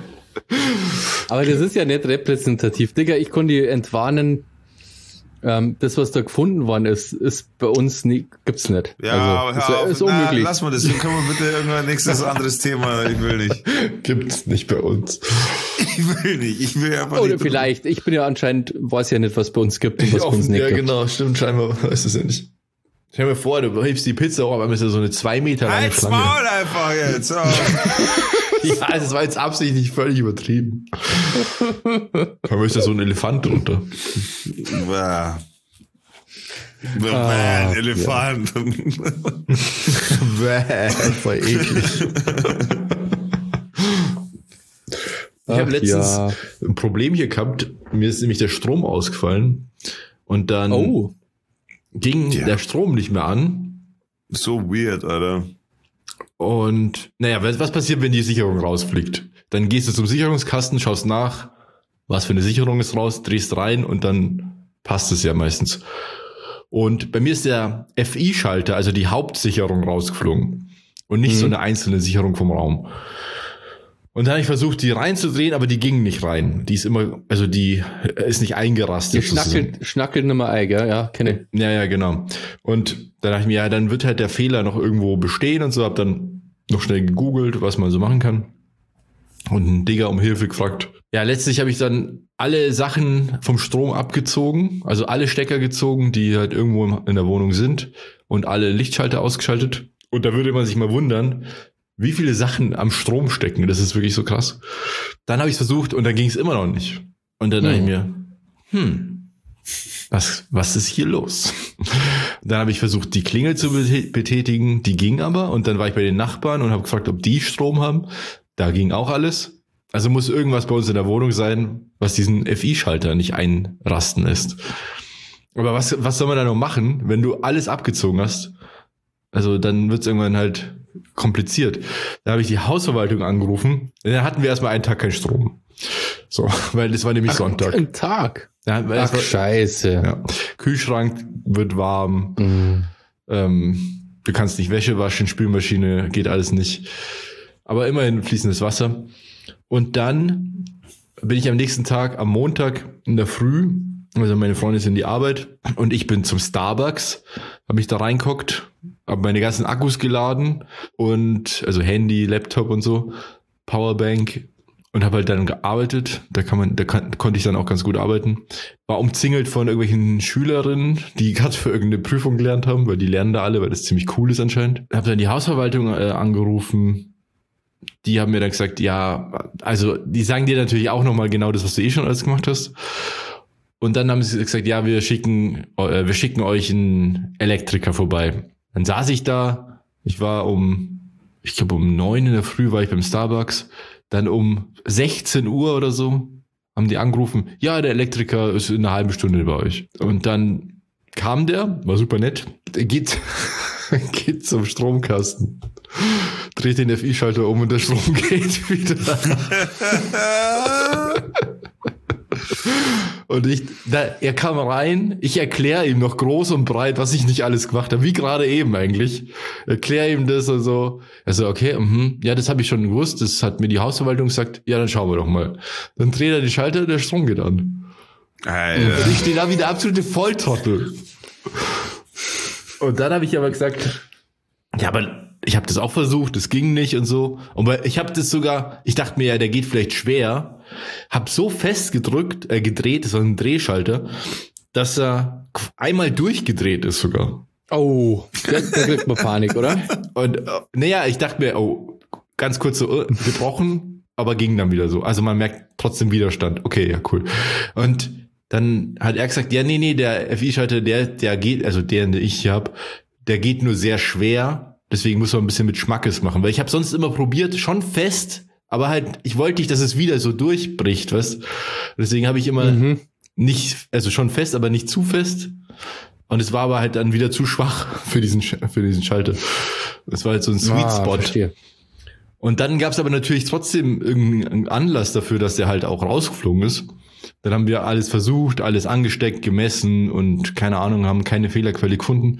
Speaker 2: Aber das ist ja nicht repräsentativ. Digga, ich konnte dir entwarnen, ähm, das, was da gefunden worden ist, ist bei uns nie, gibt's nicht.
Speaker 3: Ja,
Speaker 2: also,
Speaker 3: hör auf,
Speaker 2: ist, ist
Speaker 3: na,
Speaker 2: unmöglich.
Speaker 3: lass mal das. Dann können wir bitte irgendwann nächstes anderes Thema. Ich will nicht.
Speaker 1: Gibt's nicht bei uns.
Speaker 3: Ich will nicht. Ich will einfach
Speaker 2: Oder
Speaker 3: nicht.
Speaker 2: vielleicht. Ich bin ja anscheinend, weiß ja nicht, was bei uns gibt und was bei uns nicht
Speaker 1: ja,
Speaker 2: gibt.
Speaker 1: Ja, genau. Stimmt, scheinbar weiß es ja nicht. Stell dir vor, du hebst die Pizza hoch, aber ist ja so eine zwei Meter lange
Speaker 3: Halt's
Speaker 1: Schlange.
Speaker 3: Maul einfach jetzt. Oh.
Speaker 1: Ja, das war jetzt absichtlich völlig übertrieben. Da ist da so ein Elefant drunter.
Speaker 3: Bah. Bah,
Speaker 2: Ah,
Speaker 3: ein Elefant.
Speaker 1: Bäh, voll eklig. Ich habe letztens
Speaker 2: ja.
Speaker 1: ein Problem hier gehabt. Mir ist nämlich der Strom ausgefallen. Und dann
Speaker 2: Oh.
Speaker 1: ging
Speaker 3: Ja.
Speaker 1: der Strom nicht mehr an.
Speaker 3: So weird, Alter.
Speaker 1: Und naja, was, was passiert, wenn die Sicherung rausfliegt? Dann gehst du zum Sicherungskasten, schaust nach, was für eine Sicherung ist raus, drehst rein und dann passt es ja meistens. Und bei mir ist der F I-Schalter, also die Hauptsicherung, rausgeflogen. Und nicht mhm. so eine einzelne Sicherung vom Raum. Und dann habe ich versucht, die reinzudrehen, aber die ging nicht rein. Die ist immer, also die ist nicht eingerastet.
Speaker 2: Die schnackelt, schnackelt Nummer ein, gell? Ja, kenne ich.
Speaker 1: Ja, ja, genau. Und dann dachte ich mir, ja, dann wird halt der Fehler noch irgendwo bestehen und so. Hab dann noch schnell gegoogelt, was man so machen kann. Und einen Digger um Hilfe gefragt. Ja, letztlich habe ich dann alle Sachen vom Strom abgezogen, also alle Stecker gezogen, die halt irgendwo in der Wohnung sind und alle Lichtschalter ausgeschaltet. Und da würde man sich mal wundern, wie viele Sachen am Strom stecken. Das ist wirklich so krass. Dann habe ich es versucht und dann ging es immer noch nicht. Und dann hm. dachte ich mir, hm, was, was ist hier los? Dann habe ich versucht, die Klingel zu betätigen. Die ging aber. Und dann war ich bei den Nachbarn und habe gefragt, ob die Strom haben. Da ging auch alles. Also muss irgendwas bei uns in der Wohnung sein, was diesen F I-Schalter nicht einrasten lässt. Aber was, was soll man da noch machen, wenn du alles abgezogen hast? Also dann wird es irgendwann halt kompliziert. Da habe ich die Hausverwaltung angerufen. Dann hatten wir erstmal einen Tag keinen Strom. So, weil das war nämlich Ach, Sonntag.
Speaker 2: Ein Tag?
Speaker 1: Ja, weil
Speaker 2: Ach,
Speaker 1: war,
Speaker 2: scheiße.
Speaker 1: Ja. Kühlschrank wird warm.
Speaker 2: Mhm.
Speaker 1: Ähm, du kannst nicht Wäsche waschen, Spülmaschine, geht alles nicht. Aber immerhin fließendes Wasser. Und dann bin ich am nächsten Tag, am Montag in der Früh, also meine Freundin ist in die Arbeit und ich bin zum Starbucks, habe mich da reinguckt, habe meine ganzen Akkus geladen und also Handy, Laptop und so, Powerbank und habe halt dann gearbeitet. Da kann man, da kann, konnte ich dann auch ganz gut arbeiten. War umzingelt von irgendwelchen Schülerinnen, die gerade für irgendeine Prüfung gelernt haben, weil die lernen da alle, weil das ziemlich cool ist anscheinend. Habe dann die Hausverwaltung äh, angerufen. Die haben mir dann gesagt, ja, also die sagen dir natürlich auch nochmal genau das, was du eh schon alles gemacht hast. Und dann haben sie gesagt, ja, wir schicken, äh, wir schicken euch einen Elektriker vorbei. Dann saß ich da, ich war um, ich glaube um neun in der Früh war ich beim Starbucks. Dann um sechzehn Uhr oder so haben die angerufen, ja, der Elektriker ist in einer halben Stunde bei euch. Und dann kam der, war super nett, der geht, geht zum Stromkasten, dreht den F I-Schalter um und der Strom geht wieder. Und ich, da, er kam rein, ich erkläre ihm noch groß und breit, was ich nicht alles gemacht habe, wie gerade eben eigentlich. Erkläre ihm das und so. Er so, okay, mh, ja, das habe ich schon gewusst, das hat mir die Hausverwaltung gesagt, ja, dann schauen wir doch mal. Dann dreht er die Schalter, der Strom geht an. Alter. Und ich stehe da wie der absolute Volltrottel. Und dann habe ich aber gesagt, ja, aber ich habe das auch versucht, das ging nicht und so. Und ich habe das sogar, ich dachte mir ja, der geht vielleicht schwer, habe so fest gedrückt, äh, gedreht, das war ein Drehschalter, dass er einmal durchgedreht ist sogar.
Speaker 2: Oh, da, da kriegt man Panik, oder?
Speaker 1: Und äh, naja, ich dachte mir, oh, ganz kurz so uh, gebrochen, aber ging dann wieder so. Also man merkt trotzdem Widerstand. Okay, ja, cool. Und dann hat er gesagt, ja, nee, nee, der F I-Schalter, der, der geht, also der, den ich hier habe, der geht nur sehr schwer. Deswegen muss man ein bisschen mit Schmackes machen. Weil ich habe sonst immer probiert, schon fest, aber halt, ich wollte nicht, dass es wieder so durchbricht, weißt? Deswegen habe ich immer mhm. nicht, also schon fest, aber nicht zu fest. Und es war aber halt dann wieder zu schwach für diesen, für diesen Schalter. Das war halt so ein Sweet Spot. Ah, und dann gab es aber natürlich trotzdem irgendeinen Anlass dafür, dass der halt auch rausgeflogen ist. Dann haben wir alles versucht, alles angesteckt, gemessen und keine Ahnung, haben keine Fehlerquelle gefunden.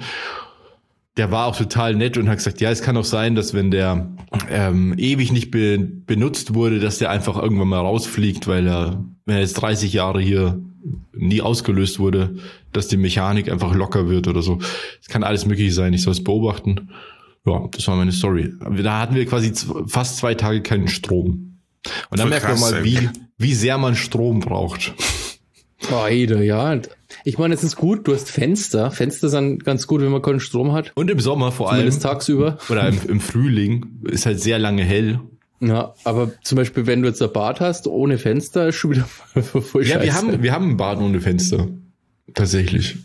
Speaker 1: Der war auch total nett und hat gesagt, ja, es kann auch sein, dass wenn der ähm, ewig nicht be- benutzt wurde, dass der einfach irgendwann mal rausfliegt, weil er, wenn er jetzt dreißig Jahre hier nie ausgelöst wurde, dass die Mechanik einfach locker wird oder so. Es kann alles möglich sein, ich soll es beobachten. Ja, das war meine Story. Da hatten wir quasi z- fast zwei Tage keinen Strom. Und dann merkt man mal, wie, wie sehr man Strom braucht.
Speaker 2: Oh, Ede, ja. Ich meine, es ist gut, du hast Fenster. Fenster sind ganz gut, wenn man keinen Strom hat.
Speaker 1: Und im Sommer vor allem.
Speaker 2: Zumindest tagsüber.
Speaker 1: Oder im, im Frühling ist halt sehr lange hell.
Speaker 2: Ja, aber zum Beispiel, wenn du jetzt ein Bad hast, ohne Fenster, ist schon wieder voll
Speaker 1: ja,
Speaker 2: scheiße.
Speaker 1: wir haben, wir haben ein Bad ohne Fenster. Tatsächlich.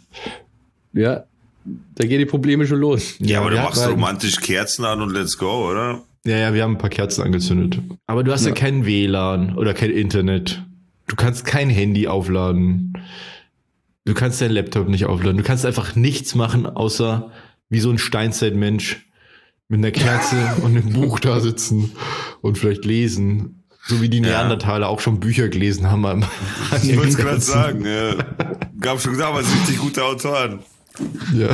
Speaker 2: Ja, da gehen die Probleme schon los.
Speaker 3: Ja, ja aber du machst
Speaker 1: halt
Speaker 3: romantisch Kerzen an und let's go, oder?
Speaker 1: Ja, ja, wir haben ein paar Kerzen angezündet. Aber du hast ja, ja kein W L A N oder kein Internet. Du kannst kein Handy aufladen. Du kannst deinen Laptop nicht aufladen. Du kannst einfach nichts machen, außer wie so ein Steinzeitmensch mit einer Kerze und einem Buch da sitzen und vielleicht lesen. So wie die Neandertaler ja. auch schon Bücher gelesen haben.
Speaker 3: Ich wollte es gerade sagen. Ja. Gab schon damals richtig gute Autoren.
Speaker 1: Ja.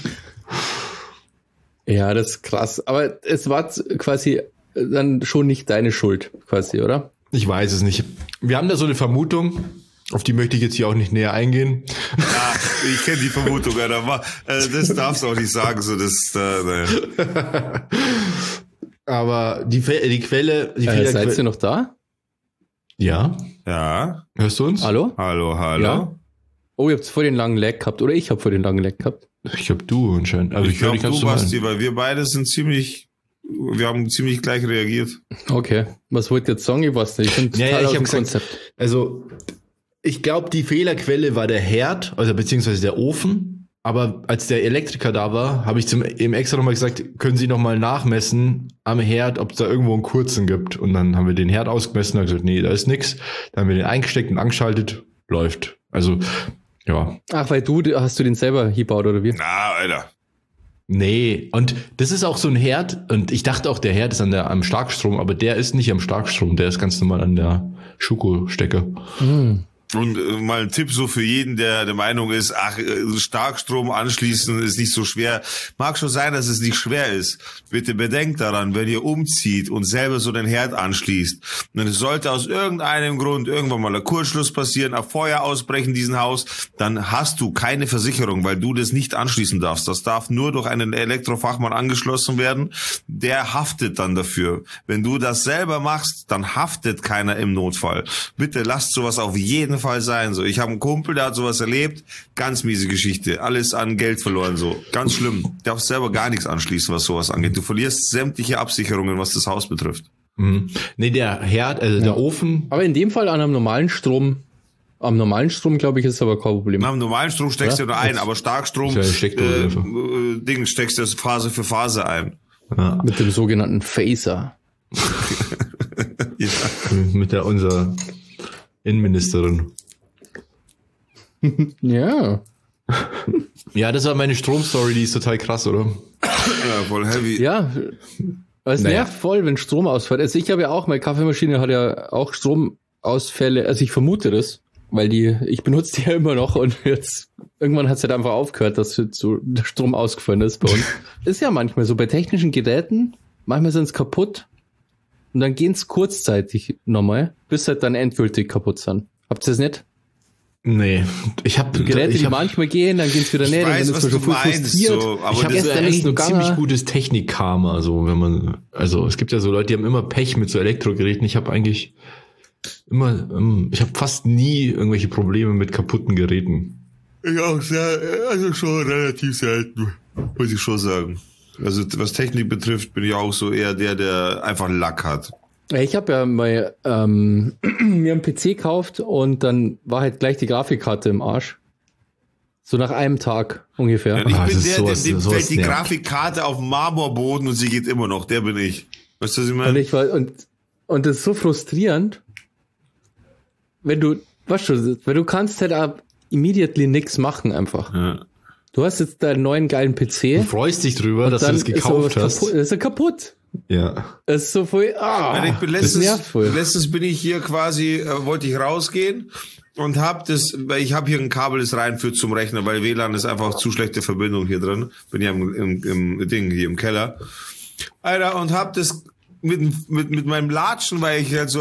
Speaker 2: Ja, das ist krass. Aber es war quasi dann schon nicht deine Schuld, quasi, oder?
Speaker 1: Ich weiß es nicht. Wir haben da so eine Vermutung, auf die möchte ich jetzt hier auch nicht näher eingehen.
Speaker 3: Ja, ich kenne die Vermutung, aber das darfst du auch nicht sagen. So, das, äh,
Speaker 1: aber die, die Quelle... Die
Speaker 2: äh, seid ihr noch da?
Speaker 1: Ja.
Speaker 3: Ja.
Speaker 1: Hörst du uns?
Speaker 2: Hallo?
Speaker 3: Hallo, hallo.
Speaker 2: Ja. Oh, ihr habt vor den langen Lag gehabt. Oder ich habe vor den langen Lag gehabt.
Speaker 1: Ich glaube, du anscheinend. Also ich, ich glaube,
Speaker 3: du, Basti, weil wir beide sind ziemlich... Wir haben ziemlich gleich reagiert.
Speaker 2: Okay. Was wollt ihr jetzt sagen? Ich weiß nicht. Ich bin total
Speaker 1: ja, ja,
Speaker 2: aus
Speaker 1: ich
Speaker 2: dem
Speaker 1: gesagt,
Speaker 2: Konzept.
Speaker 1: Also, ich glaube, die Fehlerquelle war der Herd, also beziehungsweise der Ofen. Aber als der Elektriker da war, habe ich zum eben extra nochmal gesagt, können Sie nochmal nachmessen am Herd, ob es da irgendwo einen kurzen gibt. Und dann haben wir den Herd ausgemessen und gesagt, nee, da ist nix. Dann haben wir den eingesteckt und angeschaltet. Läuft. Also, ja.
Speaker 2: Ach, weil du, hast du den selber gebaut, oder wie?
Speaker 3: Na, Alter.
Speaker 1: Nee, und das ist auch so ein Herd, und ich dachte auch, der Herd ist an der, am Starkstrom, aber der ist nicht am Starkstrom, der ist ganz normal an der Schuko-Stecker.
Speaker 2: Hm.
Speaker 3: Und äh, mal ein Tipp so für jeden, der der Meinung ist, ach, äh, Starkstrom anschließen ist nicht so schwer. Mag schon sein, dass es nicht schwer ist. Bitte bedenkt daran, wenn ihr umzieht und selber so den Herd anschließt, dann sollte aus irgendeinem Grund irgendwann mal ein Kurzschluss passieren, ein Feuer ausbrechen in diesem Haus, dann hast du keine Versicherung, weil du das nicht anschließen darfst. Das darf nur durch einen Elektrofachmann angeschlossen werden. Der haftet dann dafür. Wenn du das selber machst, dann haftet keiner im Notfall. Bitte lasst sowas auf jeden Fall sein. So, ich habe einen Kumpel, der hat sowas erlebt. Ganz miese Geschichte. Alles an Geld verloren. So, ganz schlimm. Du darfst selber gar nichts anschließen, was sowas angeht. Du verlierst sämtliche Absicherungen, was das Haus betrifft.
Speaker 1: Mhm. Nee, der Herd, also der
Speaker 2: Ja.
Speaker 1: Ofen.
Speaker 2: Aber in dem Fall an einem normalen Strom, am normalen Strom, glaube ich, ist aber kein Problem.
Speaker 3: Am normalen Strom steckst
Speaker 2: Ja,
Speaker 3: du nur ein,
Speaker 2: das-
Speaker 3: aber Starkstrom,
Speaker 1: Das ist ja eine Steckdose
Speaker 3: äh,
Speaker 1: einfach.
Speaker 3: äh, Ding, steckst du Phase für Phase ein.
Speaker 1: Ja,
Speaker 2: Mit dem sogenannten Phaser.
Speaker 3: Ja.
Speaker 1: mit der unserer Innenministerin.
Speaker 2: Ja.
Speaker 1: Ja, das war meine Stromstory, die ist total krass, oder?
Speaker 3: Ja, voll heavy.
Speaker 2: Ja. Aber es
Speaker 1: Naja.
Speaker 2: nervt voll, wenn Strom ausfällt. Also ich habe ja auch, meine Kaffeemaschine hat ja auch Stromausfälle. Also ich vermute das, weil die, ich benutze die ja immer noch und jetzt, irgendwann hat es halt einfach aufgehört, dass so der Strom ausgefallen ist bei uns. Ist ja manchmal so bei technischen Geräten, manchmal sind es kaputt und dann gehen es kurzzeitig nochmal, bis halt dann endgültig kaputt sind. Habt ihr das nicht?
Speaker 1: Nee, ich habe
Speaker 2: Geräte,
Speaker 1: ich
Speaker 2: die
Speaker 1: hab,
Speaker 2: manchmal gehen, dann geht's wieder
Speaker 3: Ich
Speaker 2: nicht,
Speaker 3: weiß,
Speaker 2: dann
Speaker 3: was
Speaker 2: ist man
Speaker 3: du
Speaker 2: schon voll
Speaker 3: meinst,
Speaker 2: frustriert.
Speaker 3: so, aber
Speaker 1: ich habe
Speaker 3: das
Speaker 1: jetzt
Speaker 3: ist
Speaker 2: gestern
Speaker 1: eigentlich
Speaker 2: ist
Speaker 1: ein
Speaker 2: nur
Speaker 1: ziemlich
Speaker 2: gegangen.
Speaker 1: gutes Technik-Karma, so wenn man, also es gibt ja so Leute, die haben immer Pech mit so Elektrogeräten. Ich habe eigentlich immer, ähm, ich habe fast nie irgendwelche Probleme mit kaputten Geräten.
Speaker 3: Ich auch sehr, also schon relativ selten, muss ich schon sagen. Also was Technik betrifft, bin ich auch so eher der, der einfach Lack hat.
Speaker 2: Ja, ich habe ja mal ähm, mir einen P C gekauft und dann war halt gleich die Grafikkarte im Arsch. So nach einem Tag ungefähr.
Speaker 3: Ja, ich
Speaker 1: Ah, das
Speaker 3: bin
Speaker 1: ist
Speaker 3: der,
Speaker 1: sowas-
Speaker 3: dem, dem
Speaker 1: sowas
Speaker 3: fällt die
Speaker 1: nervt.
Speaker 3: Grafikkarte auf den Marmorboden und sie geht immer noch. Der bin ich. Weißt du, was ich
Speaker 2: Und
Speaker 3: meine?
Speaker 2: ich war, und, und das ist so frustrierend, wenn du, weißt du, weil du kannst halt ab immediately nix machen einfach.
Speaker 3: Ja.
Speaker 2: Du hast jetzt deinen neuen geilen P C.
Speaker 1: Du freust dich drüber, dass du
Speaker 2: dann
Speaker 1: das gekauft
Speaker 2: ist
Speaker 1: hast.
Speaker 2: Kaputt, das ist ja kaputt.
Speaker 1: Ja.
Speaker 2: Das ist so voll, ah,
Speaker 3: Weil ich bin
Speaker 2: das
Speaker 3: letztens,
Speaker 2: nervt voll.
Speaker 3: letztens bin ich hier quasi, äh, wollte ich rausgehen und hab das, weil ich habe hier ein Kabel, das reinführt zum Rechner, weil W L A N ist einfach zu schlechte Verbindung hier drin. Bin ja im, im, im Ding hier im Keller. Alter, und hab das mit, mit, mit meinem Latschen, weil ich halt so,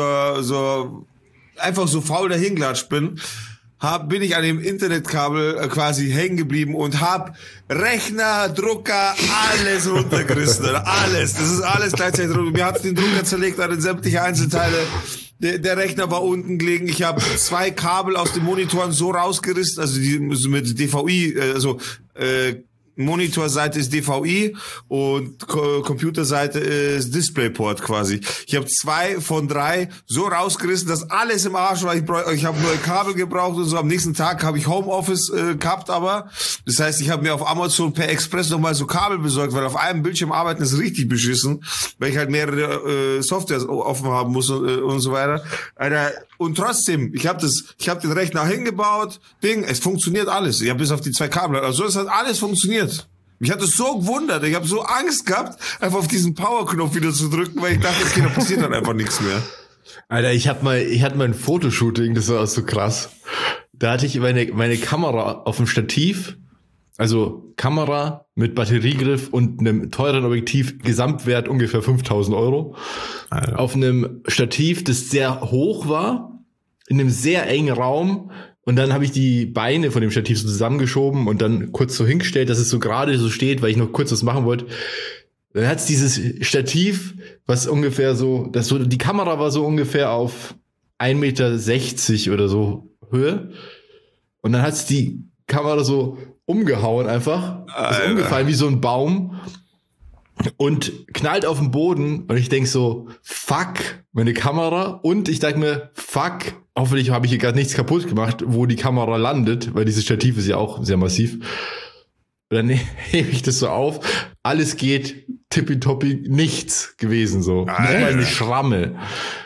Speaker 3: so einfach so faul dahinklatscht bin, hab, bin ich an dem Internetkabel äh, quasi hängen geblieben und hab Rechner, Drucker, alles runtergerissen, Alter, alles. Das ist alles gleichzeitig runter. Mir hat's den Drucker zerlegt, an sämtliche Einzelteile. Der, der Rechner war unten gelegen. Ich habe zwei Kabel aus den Monitoren so rausgerissen, also die mit D V I, also äh, Monitorseite ist D V I und Co- Computerseite ist DisplayPort quasi. Ich habe zwei von drei so rausgerissen, dass alles im Arsch war. Ich, bräuch- ich habe neue Kabel gebraucht und so. Am nächsten Tag habe ich Homeoffice äh, gehabt, aber das heißt, ich habe mir auf Amazon per Express nochmal so Kabel besorgt, weil auf einem Bildschirm arbeiten ist richtig beschissen, weil ich halt mehrere äh, Softwares offen haben muss und, äh, und so weiter. Alter, und trotzdem, ich habe das, ich habe den Rechner hingebaut, Ding, es funktioniert alles. Ich habe bis auf die zwei Kabel, also es hat alles funktioniert. Mich hat es so gewundert, ich habe so Angst gehabt, einfach auf diesen Power-Knopf wieder zu drücken, weil ich dachte, okay, da passiert dann einfach nichts mehr.
Speaker 1: Alter, ich hab mal, ich hatte mal ein Fotoshooting, das war so krass. Da hatte ich meine, meine Kamera auf dem Stativ, also Kamera mit Batteriegriff und einem teuren Objektiv, Gesamtwert ungefähr fünftausend Euro.
Speaker 3: Alter.
Speaker 1: Auf einem Stativ, das sehr hoch war, in einem sehr engen Raum. Und dann habe ich die Beine von dem Stativ so zusammengeschoben und dann kurz so hingestellt, dass es so gerade so steht, weil ich noch kurz was machen wollte. Dann hat's dieses Stativ, was ungefähr so, das so, die Kamera war so ungefähr auf ein Meter sechzig oder so Höhe. Und dann hat's die Kamera so umgehauen einfach. Ist
Speaker 3: Alter.
Speaker 1: umgefallen wie so ein Baum. Und knallt auf den Boden. Und ich denk so, fuck, meine Kamera. Und ich denk mir, fuck, hoffentlich habe ich hier gerade nichts kaputt gemacht, wo die Kamera landet, weil dieses Stativ ist ja auch sehr massiv. Und dann hebe ich das so auf, alles geht tippitoppi, nichts gewesen so. Nicht mal eine Schramme.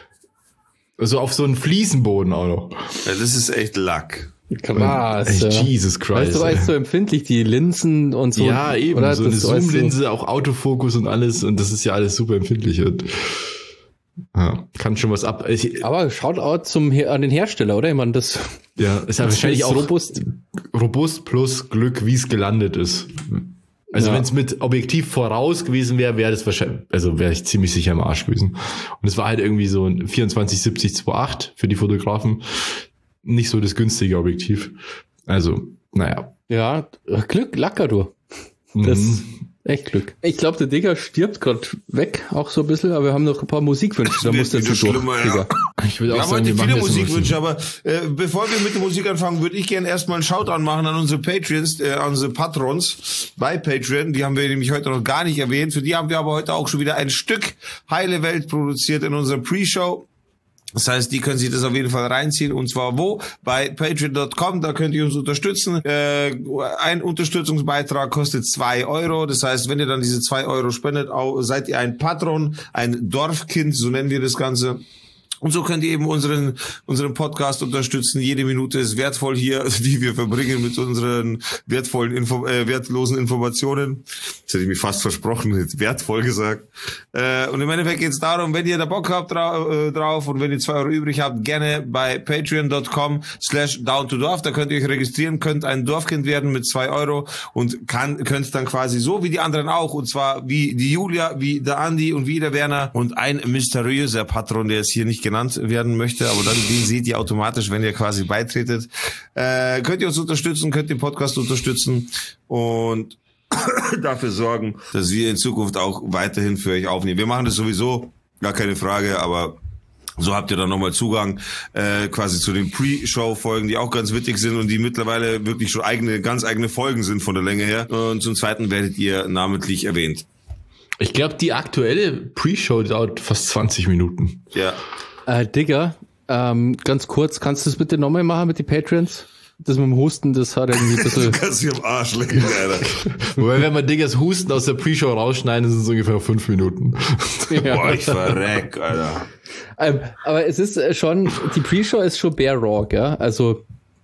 Speaker 1: Also auf so einen Fliesenboden auch noch.
Speaker 3: Ja, das ist echt Lack.
Speaker 2: Krass.
Speaker 1: Echt,
Speaker 2: ja.
Speaker 1: Jesus Christ.
Speaker 2: Weißt du, weißt du, empfindlich die Linsen und so.
Speaker 1: ja, eben,
Speaker 2: oder?
Speaker 1: so eine
Speaker 2: Das weißt du.
Speaker 1: Zoom-Linse, auch Autofokus und alles, und das ist ja alles super empfindlich. Und Ja, kann schon was ab. Ich,
Speaker 2: Aber Shoutout zum Her- an den Hersteller, oder? Ich meine, das
Speaker 1: ja, ist ja wahrscheinlich auch
Speaker 2: robust.
Speaker 1: Robust plus Glück, wie es gelandet ist. Also
Speaker 2: Ja.
Speaker 1: wenn es mit Objektiv voraus gewesen wäre, wäre das wahrscheinlich, also wäre ich ziemlich sicher im Arsch gewesen. Und es war halt irgendwie so ein vierundzwanzig siebzig zwei Komma acht für die Fotografen. Nicht so das günstige Objektiv. Also, naja.
Speaker 2: Ja, Glück, Lacker, du. Das
Speaker 1: Mhm.
Speaker 2: echt Glück. Ich glaube, der Digger stirbt gerade weg, auch so ein bisschen, aber wir haben noch ein paar Musikwünsche. Da
Speaker 3: wird
Speaker 2: muss der
Speaker 3: wieder
Speaker 2: zu durch,
Speaker 3: schlimmer, ja.
Speaker 2: Digger.
Speaker 1: Ich würde
Speaker 3: Wir
Speaker 1: auch
Speaker 3: haben
Speaker 1: sagen,
Speaker 3: heute
Speaker 1: wir machen
Speaker 3: viele
Speaker 1: jetzt noch
Speaker 3: Musikwünsche,
Speaker 1: was.
Speaker 3: aber äh, bevor wir mit der Musik anfangen, würde ich gerne erstmal einen Shoutout machen an unsere Patreons, äh, an unsere Patrons bei Patreon. Die haben wir nämlich heute noch gar nicht erwähnt. Für die haben wir aber heute auch schon wieder ein Stück Heile Welt produziert in unserer Pre-Show. Das heißt, die können sich das auf jeden Fall reinziehen. Und zwar wo? Bei patreon Punkt com, da könnt ihr uns unterstützen. Äh, ein Unterstützungsbeitrag kostet zwei Euro. Das heißt, wenn ihr dann diese zwei Euro spendet, auch, seid ihr ein Patron, ein Dorfkind, so nennen wir das Ganze. Und so könnt ihr eben unseren unseren Podcast unterstützen. Jede Minute ist wertvoll hier, die wir verbringen mit unseren wertvollen, Info, äh, wertlosen Informationen. Das hätte ich mir fast versprochen, jetzt wertvoll gesagt. Äh, und im Endeffekt geht es darum, wenn ihr da Bock habt drau äh, drauf und wenn ihr zwei Euro übrig habt, gerne bei patreon Punkt com slash down to dorf. Da könnt ihr euch registrieren, könnt ein Dorfkind werden mit zwei Euro und kann könnt dann quasi so wie die anderen auch, und zwar wie die Julia, wie der Andi und wie der Werner und ein mysteriöser Patron, der jetzt hier nicht genannt werden möchte, aber dann den seht ihr automatisch, wenn ihr quasi beitretet. Äh, könnt ihr uns unterstützen, könnt den Podcast unterstützen und dafür sorgen, dass wir in Zukunft auch weiterhin für euch aufnehmen. Wir machen das sowieso, gar keine Frage, aber so habt ihr dann nochmal Zugang äh, quasi zu den Pre-Show-Folgen, die auch ganz witzig sind und die mittlerweile wirklich schon eigene, ganz eigene Folgen sind von der Länge her. Und zum Zweiten werdet ihr namentlich erwähnt.
Speaker 1: Ich glaube, die aktuelle Pre-Show dauert fast zwanzig Minuten.
Speaker 3: Ja.
Speaker 2: Äh, Digger, ähm, ganz kurz, kannst du das bitte nochmal machen mit den Patreons? Das mit dem Husten, das hat irgendwie ein bisschen...
Speaker 3: Du kannst dich am Arsch lecken, Alter.
Speaker 1: Wobei, wenn man Diggers Husten aus der Pre-Show rausschneiden, sind es ungefähr fünf Minuten.
Speaker 2: Ja.
Speaker 3: Boah, ich verreck, Alter.
Speaker 2: Ähm, aber es ist äh, schon, die Pre-Show ist schon bare raw, gell? Also,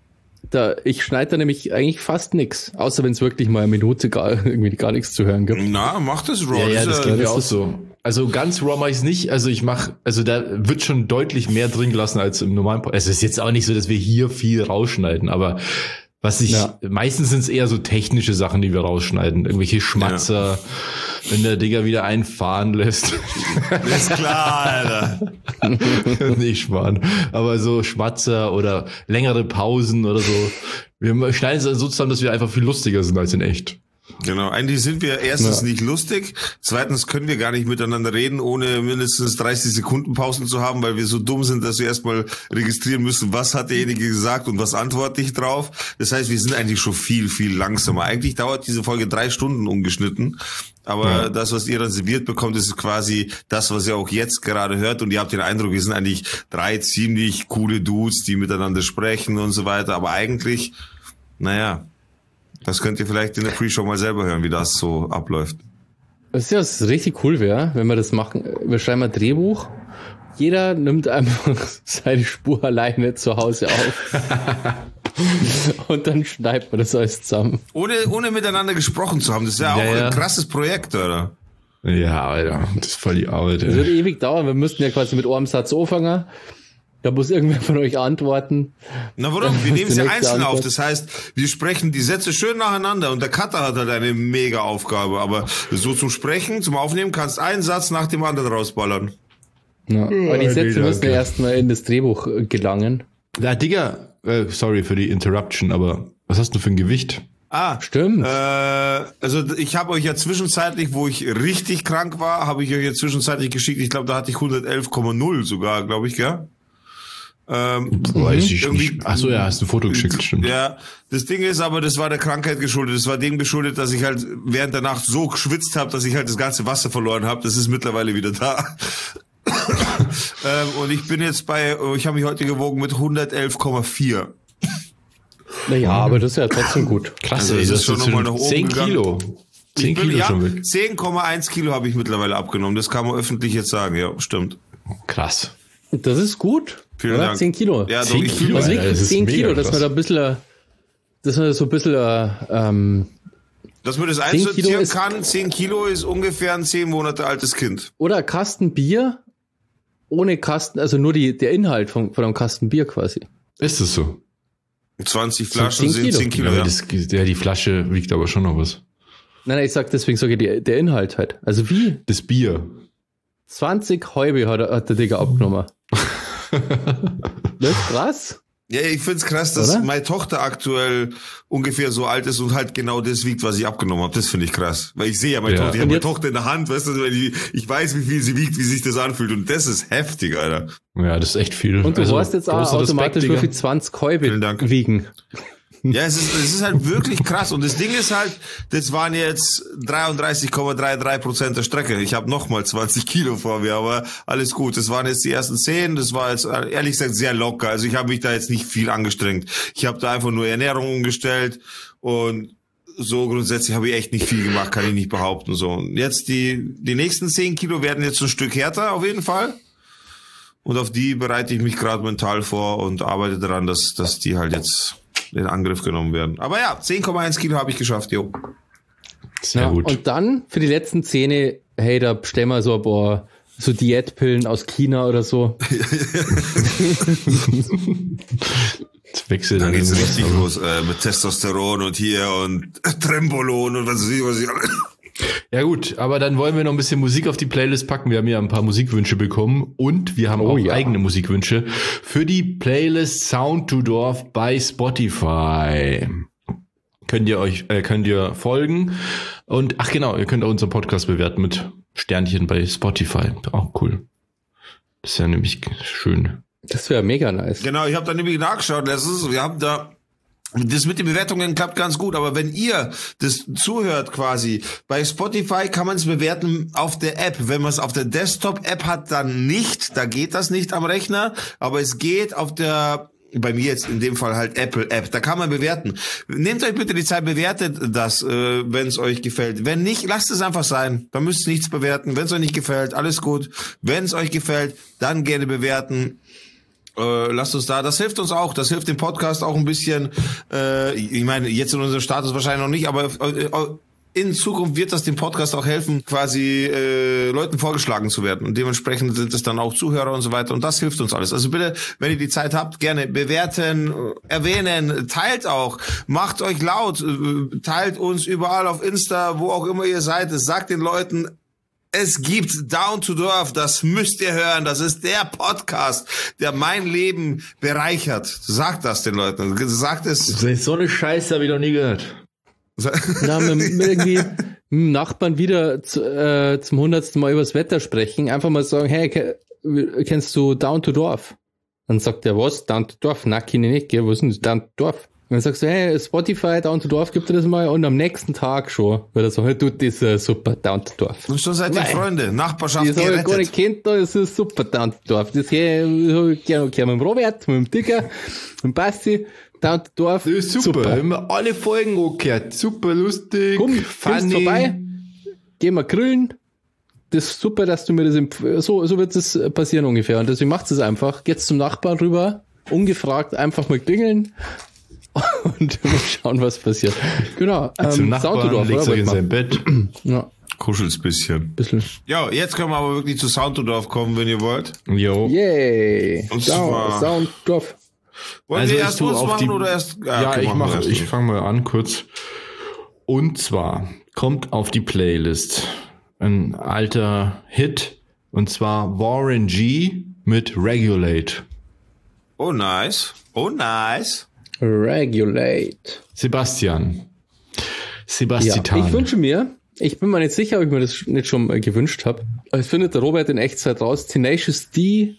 Speaker 2: da, ich schneide da nämlich eigentlich fast nix. Außer wenn es wirklich mal eine Minute gar, irgendwie gar nichts zu hören gibt.
Speaker 3: Na, mach das, Raw.
Speaker 1: Ja, ja, das geht mir
Speaker 2: das
Speaker 1: auch
Speaker 2: ist-
Speaker 1: so. Also ganz raw mache ich es nicht. Also ich mache, also da wird schon deutlich mehr drin gelassen als im normalen Podcast. Es ist jetzt auch nicht so, dass wir hier viel rausschneiden, aber was ich,
Speaker 2: Ja.
Speaker 1: meistens sind es eher so technische Sachen, die wir rausschneiden. Irgendwelche Schmatzer, wenn der Digger wieder einen fahren lässt.
Speaker 3: Ist klar, Alter.
Speaker 1: Nicht sparen. Aber so Schmatzer oder längere Pausen oder so. Wir schneiden es dann so zusammen, dass wir einfach viel lustiger sind als in echt.
Speaker 3: Genau, eigentlich sind wir erstens
Speaker 2: Ja.
Speaker 3: nicht lustig, zweitens können wir gar nicht miteinander reden, ohne mindestens dreißig Sekunden Pausen zu haben, weil wir so dumm sind, dass wir erstmal registrieren müssen, was hat derjenige gesagt und was antworte ich drauf. Das heißt, wir sind eigentlich schon viel, viel langsamer. Eigentlich dauert diese Folge drei Stunden ungeschnitten, aber
Speaker 1: Ja.
Speaker 3: das, was ihr dann serviert bekommt, ist quasi das, was ihr auch jetzt gerade hört, und ihr habt den Eindruck, wir sind eigentlich drei ziemlich coole Dudes, die miteinander sprechen und so weiter, aber eigentlich, naja... Das könnt ihr vielleicht in der Pre-Show mal selber hören, wie das so abläuft.
Speaker 2: Das ist ja was richtig cool wäre, wenn wir das machen. Wir schreiben ein Drehbuch. Jeder nimmt einfach seine Spur alleine zu Hause auf. Und dann schneidet man das alles zusammen.
Speaker 3: Ohne, ohne miteinander gesprochen zu haben. Das ist ja,
Speaker 1: Ja,
Speaker 3: auch
Speaker 1: ja.
Speaker 3: ein krasses Projekt, oder?
Speaker 1: Ja, Alter, das ist voll die Arbeit,
Speaker 2: Das wird
Speaker 1: ey.
Speaker 2: ewig dauern. Wir müssten ja quasi mit einem Satz anfangen. Da muss irgendwer von euch antworten.
Speaker 3: Na warum? Wir
Speaker 2: Das
Speaker 3: nehmen
Speaker 2: ist
Speaker 3: es ja
Speaker 2: die nächste
Speaker 3: einzeln auf.
Speaker 2: Antwort.
Speaker 3: Das heißt, wir sprechen die Sätze schön nacheinander und der Cutter hat halt eine mega Aufgabe. Aber so zum Sprechen, zum Aufnehmen kannst einen Satz nach dem anderen rausballern.
Speaker 2: Ja. Aber die
Speaker 1: nee,
Speaker 2: Sätze müssen
Speaker 1: danke.
Speaker 2: ja erstmal in das Drehbuch äh, gelangen.
Speaker 1: Na, Digga, äh, sorry für die Interruption, aber was hast du für ein Gewicht?
Speaker 3: Ah,
Speaker 2: Stimmt.
Speaker 3: Äh, also ich habe euch ja zwischenzeitlich, wo ich richtig krank war, habe ich euch ja zwischenzeitlich geschickt. Ich glaube, da hatte ich hundertelf Komma null sogar, glaube ich, gell? Ähm,
Speaker 1: Weiß ich
Speaker 3: Irgendwie-
Speaker 1: nicht. Ach so, ja, hast du ein Foto geschickt, stimmt.
Speaker 3: Ja, das Ding ist aber, das war der Krankheit geschuldet. Das war dem geschuldet, dass ich halt während der Nacht so geschwitzt habe, dass ich halt das ganze Wasser verloren habe. Das ist mittlerweile wieder da. ähm, und ich bin jetzt bei, ich habe mich heute gewogen mit hundertelf Komma vier.
Speaker 2: Naja, aber das ist ja trotzdem gut.
Speaker 1: Krass,
Speaker 3: Also,
Speaker 1: ey,
Speaker 3: das
Speaker 1: das
Speaker 3: ist schon
Speaker 1: ist
Speaker 3: noch mal
Speaker 1: schon
Speaker 3: nach oben
Speaker 1: zehn
Speaker 3: gegangen.
Speaker 1: Kilo. zehn
Speaker 3: Ich bin-
Speaker 1: Kilo
Speaker 3: ja,
Speaker 1: schon weg.
Speaker 3: zehn Komma eins Kilo habe ich mittlerweile abgenommen. Das kann man öffentlich jetzt sagen. Ja, stimmt.
Speaker 1: Krass.
Speaker 2: Das ist gut.
Speaker 3: Vielen
Speaker 2: oder?
Speaker 3: Dank.
Speaker 2: zehn Kilo.
Speaker 3: Ja, doch,
Speaker 1: zehn
Speaker 3: ich
Speaker 1: Kilo,
Speaker 3: fühle
Speaker 2: Was
Speaker 3: mich,
Speaker 2: liegt
Speaker 1: Alter, das ist
Speaker 2: zehn
Speaker 1: mega
Speaker 2: Kilo, dass
Speaker 1: krass.
Speaker 2: man da ein bisschen, dass man so ein bisschen, äh, ähm,
Speaker 3: dass man das
Speaker 2: Kilo
Speaker 3: einsortieren
Speaker 2: ist-
Speaker 3: kann. zehn Kilo ist ungefähr ein zehn Monate altes Kind.
Speaker 2: oder Kasten Bier ohne Kasten, also nur die, der Inhalt von, von einem Kasten Bier quasi.
Speaker 1: Ist es so?
Speaker 3: zwanzig Flaschen
Speaker 2: zehn
Speaker 3: sind zehn Kilo.
Speaker 1: Ja,
Speaker 3: Ja.
Speaker 1: das, ja, die Flasche wiegt aber schon noch was.
Speaker 2: Nein, nein, ich sag deswegen sage ich die, der Inhalt halt. Also wie?
Speaker 1: Das Bier.
Speaker 2: zwanzig Häube hat, hat der Digga abgenommen. Das ist krass.
Speaker 3: Ja, ich find's krass, dass
Speaker 2: Oder?
Speaker 3: meine Tochter aktuell ungefähr so alt ist und halt genau das wiegt, was ich abgenommen habe. Das finde ich krass. Weil ich sehe ja meine
Speaker 1: Ja.
Speaker 3: Tochter, ich
Speaker 2: Und
Speaker 3: habe meine
Speaker 2: jetzt-
Speaker 3: Tochter in der Hand, weißt du, wenn ich, ich weiß, wie viel sie wiegt, wie sich das anfühlt. Und das ist heftig, Alter.
Speaker 1: Ja, das ist echt viel.
Speaker 2: Und du
Speaker 1: Also,
Speaker 2: weißt jetzt auch
Speaker 1: großer
Speaker 2: automatisch,
Speaker 1: Respekt,
Speaker 2: wie viel
Speaker 1: Digga.
Speaker 2: zwanzig Häube
Speaker 3: Vielen Dank.
Speaker 2: wiegen.
Speaker 3: Ja, es ist, es ist halt wirklich krass. Und das Ding ist halt, das waren jetzt dreiunddreißig Komma dreiunddreißig Prozent der Strecke. Ich habe nochmal zwanzig Kilo vor mir, aber alles gut. Das waren jetzt die ersten zehn. Das war jetzt ehrlich gesagt sehr locker. Also ich habe mich da jetzt nicht viel angestrengt. Ich habe da einfach nur Ernährung umgestellt und so grundsätzlich habe ich echt nicht viel gemacht, kann ich nicht behaupten. So, und jetzt die die nächsten zehn Kilo werden jetzt ein Stück härter auf jeden Fall. Und auf die bereite ich mich gerade mental vor und arbeite daran, dass dass die halt jetzt in Angriff genommen werden. Aber ja, zehn Komma eins Kilo habe ich geschafft, jo.
Speaker 1: Sehr
Speaker 2: Ja,
Speaker 1: gut.
Speaker 2: und dann für die letzten Zähne, hey, da bestellen wir so ein paar so Diätpillen aus China oder so.
Speaker 1: Jetzt wechselt
Speaker 3: Da
Speaker 1: dann
Speaker 3: geht's
Speaker 1: irgendwas,
Speaker 3: richtig
Speaker 1: aber-
Speaker 3: los äh, mit Testosteron und hier und Trembolon und was weiß ich, was ich alle.
Speaker 1: Ja gut, aber dann wollen wir noch ein bisschen Musik auf die Playlist packen. Wir haben ja ein paar Musikwünsche bekommen und wir haben
Speaker 2: Oh
Speaker 1: auch
Speaker 2: ja.
Speaker 1: eigene Musikwünsche für die Playlist Sound to Dorf bei Spotify. Könnt ihr euch, äh, könnt ihr folgen und ach genau, ihr könnt auch unseren Podcast bewerten mit Sternchen bei Spotify. Auch cool. Das ist ja nämlich schön.
Speaker 2: Das wäre mega nice.
Speaker 3: Genau, ich habe da nämlich nachgeschaut. Das ist, wir haben da das mit den Bewertungen klappt ganz gut, aber wenn ihr das zuhört quasi, bei Spotify kann man es bewerten auf der App. Wenn man es auf der Desktop-App hat, dann nicht. Da geht das nicht am Rechner, aber es geht auf der, bei mir jetzt in dem Fall halt Apple-App. Da kann man bewerten. Nehmt euch bitte die Zeit, bewertet das, äh, wenn es euch gefällt. Wenn nicht, lasst es einfach sein. Da müsst ihr nichts bewerten. Wenn es euch nicht gefällt, alles gut. Wenn es euch gefällt, dann gerne bewerten. Äh, lasst uns da, das hilft uns auch, das hilft dem Podcast auch ein bisschen, äh, ich meine, jetzt in unserem Status wahrscheinlich noch nicht, aber äh, in Zukunft wird das dem Podcast auch helfen, quasi äh, Leuten vorgeschlagen zu werden und dementsprechend sind es dann auch Zuhörer und so weiter und das hilft uns alles. Also bitte, wenn ihr die Zeit habt, gerne bewerten, erwähnen, teilt auch, macht euch laut, äh, teilt uns überall auf Insta, wo auch immer ihr seid, sagt den Leuten, es gibt Down to Dorf, das müsst ihr hören. Das ist der Podcast, der mein Leben bereichert. Sagt das den Leuten. Sagt es.
Speaker 1: So eine Scheiße habe ich noch nie gehört.
Speaker 2: Na, mit, mit irgendwie mit dem Nachbarn wieder zu, äh, zum hundertsten Mal übers Wetter sprechen. Einfach mal sagen, hey, ke- kennst du Down to Dorf? Dann sagt er, was? Down to Dorf? Na, kenne ich nicht, gell? Was ist denn das? Down to Dorf? Und dann sagst du, hey, Spotify, Down to Dorf, gibt dir das mal? Und am nächsten Tag schon, weil er so, hey, du, das ist äh, super, Down to Dorf.
Speaker 3: Und schon seid ihr
Speaker 2: Nein.
Speaker 3: Freunde. Nachbarschaft
Speaker 2: Das habe ich gar
Speaker 3: gerettet.
Speaker 2: nicht kennt, das ist super, Down to Dorf. Das gehe ich gerne mit dem Robert, mit dem Dicker, mit dem Basti, Down to Dorf.
Speaker 1: Das ist super. Immer alle Folgen angehört. Super lustig.
Speaker 2: Komm, kommst vorbei, gehen wir grillen. Das ist super, dass du mir das empf- so so wird es passieren ungefähr. Und deswegen macht es einfach. Geht's zum Nachbarn rüber, ungefragt einfach mal klingeln und mal schauen, was passiert. Genau.
Speaker 1: Zum
Speaker 2: Ähm,
Speaker 1: Nachbarn,
Speaker 2: Soundtodorf,
Speaker 1: legt
Speaker 2: oder?
Speaker 1: euch in
Speaker 2: Wollt
Speaker 1: sein Bett.
Speaker 2: man? Ja,
Speaker 3: Kuschelt's bisschen.
Speaker 2: bisschen.
Speaker 3: Ja, jetzt können wir aber wirklich zu Soundtodorf kommen, wenn ihr wollt.
Speaker 1: Jo.
Speaker 2: Yay.
Speaker 3: Und
Speaker 2: Sound,
Speaker 3: zwar-
Speaker 2: Soundtodorf.
Speaker 3: Wollen
Speaker 1: Also
Speaker 3: wir
Speaker 1: ich
Speaker 3: erst
Speaker 1: tu
Speaker 3: uns
Speaker 1: auf
Speaker 3: machen
Speaker 1: die-
Speaker 3: oder erst?
Speaker 1: Ja,
Speaker 3: okay,
Speaker 1: ich
Speaker 3: machen wir
Speaker 1: mache,
Speaker 3: erst
Speaker 1: ich
Speaker 3: du.
Speaker 1: fange mal an kurz. Und zwar kommt auf die Playlist ein alter Hit und zwar Warren G mit Regulate.
Speaker 3: Oh, nice. Oh, nice.
Speaker 2: Regulate.
Speaker 1: Sebastian.
Speaker 2: Ja,
Speaker 1: Sebastian.
Speaker 2: ich wünsche mir, ich bin mir nicht sicher, ob ich mir das nicht schon mal gewünscht habe, aber es findet der Robert in Echtzeit raus, Tenacious D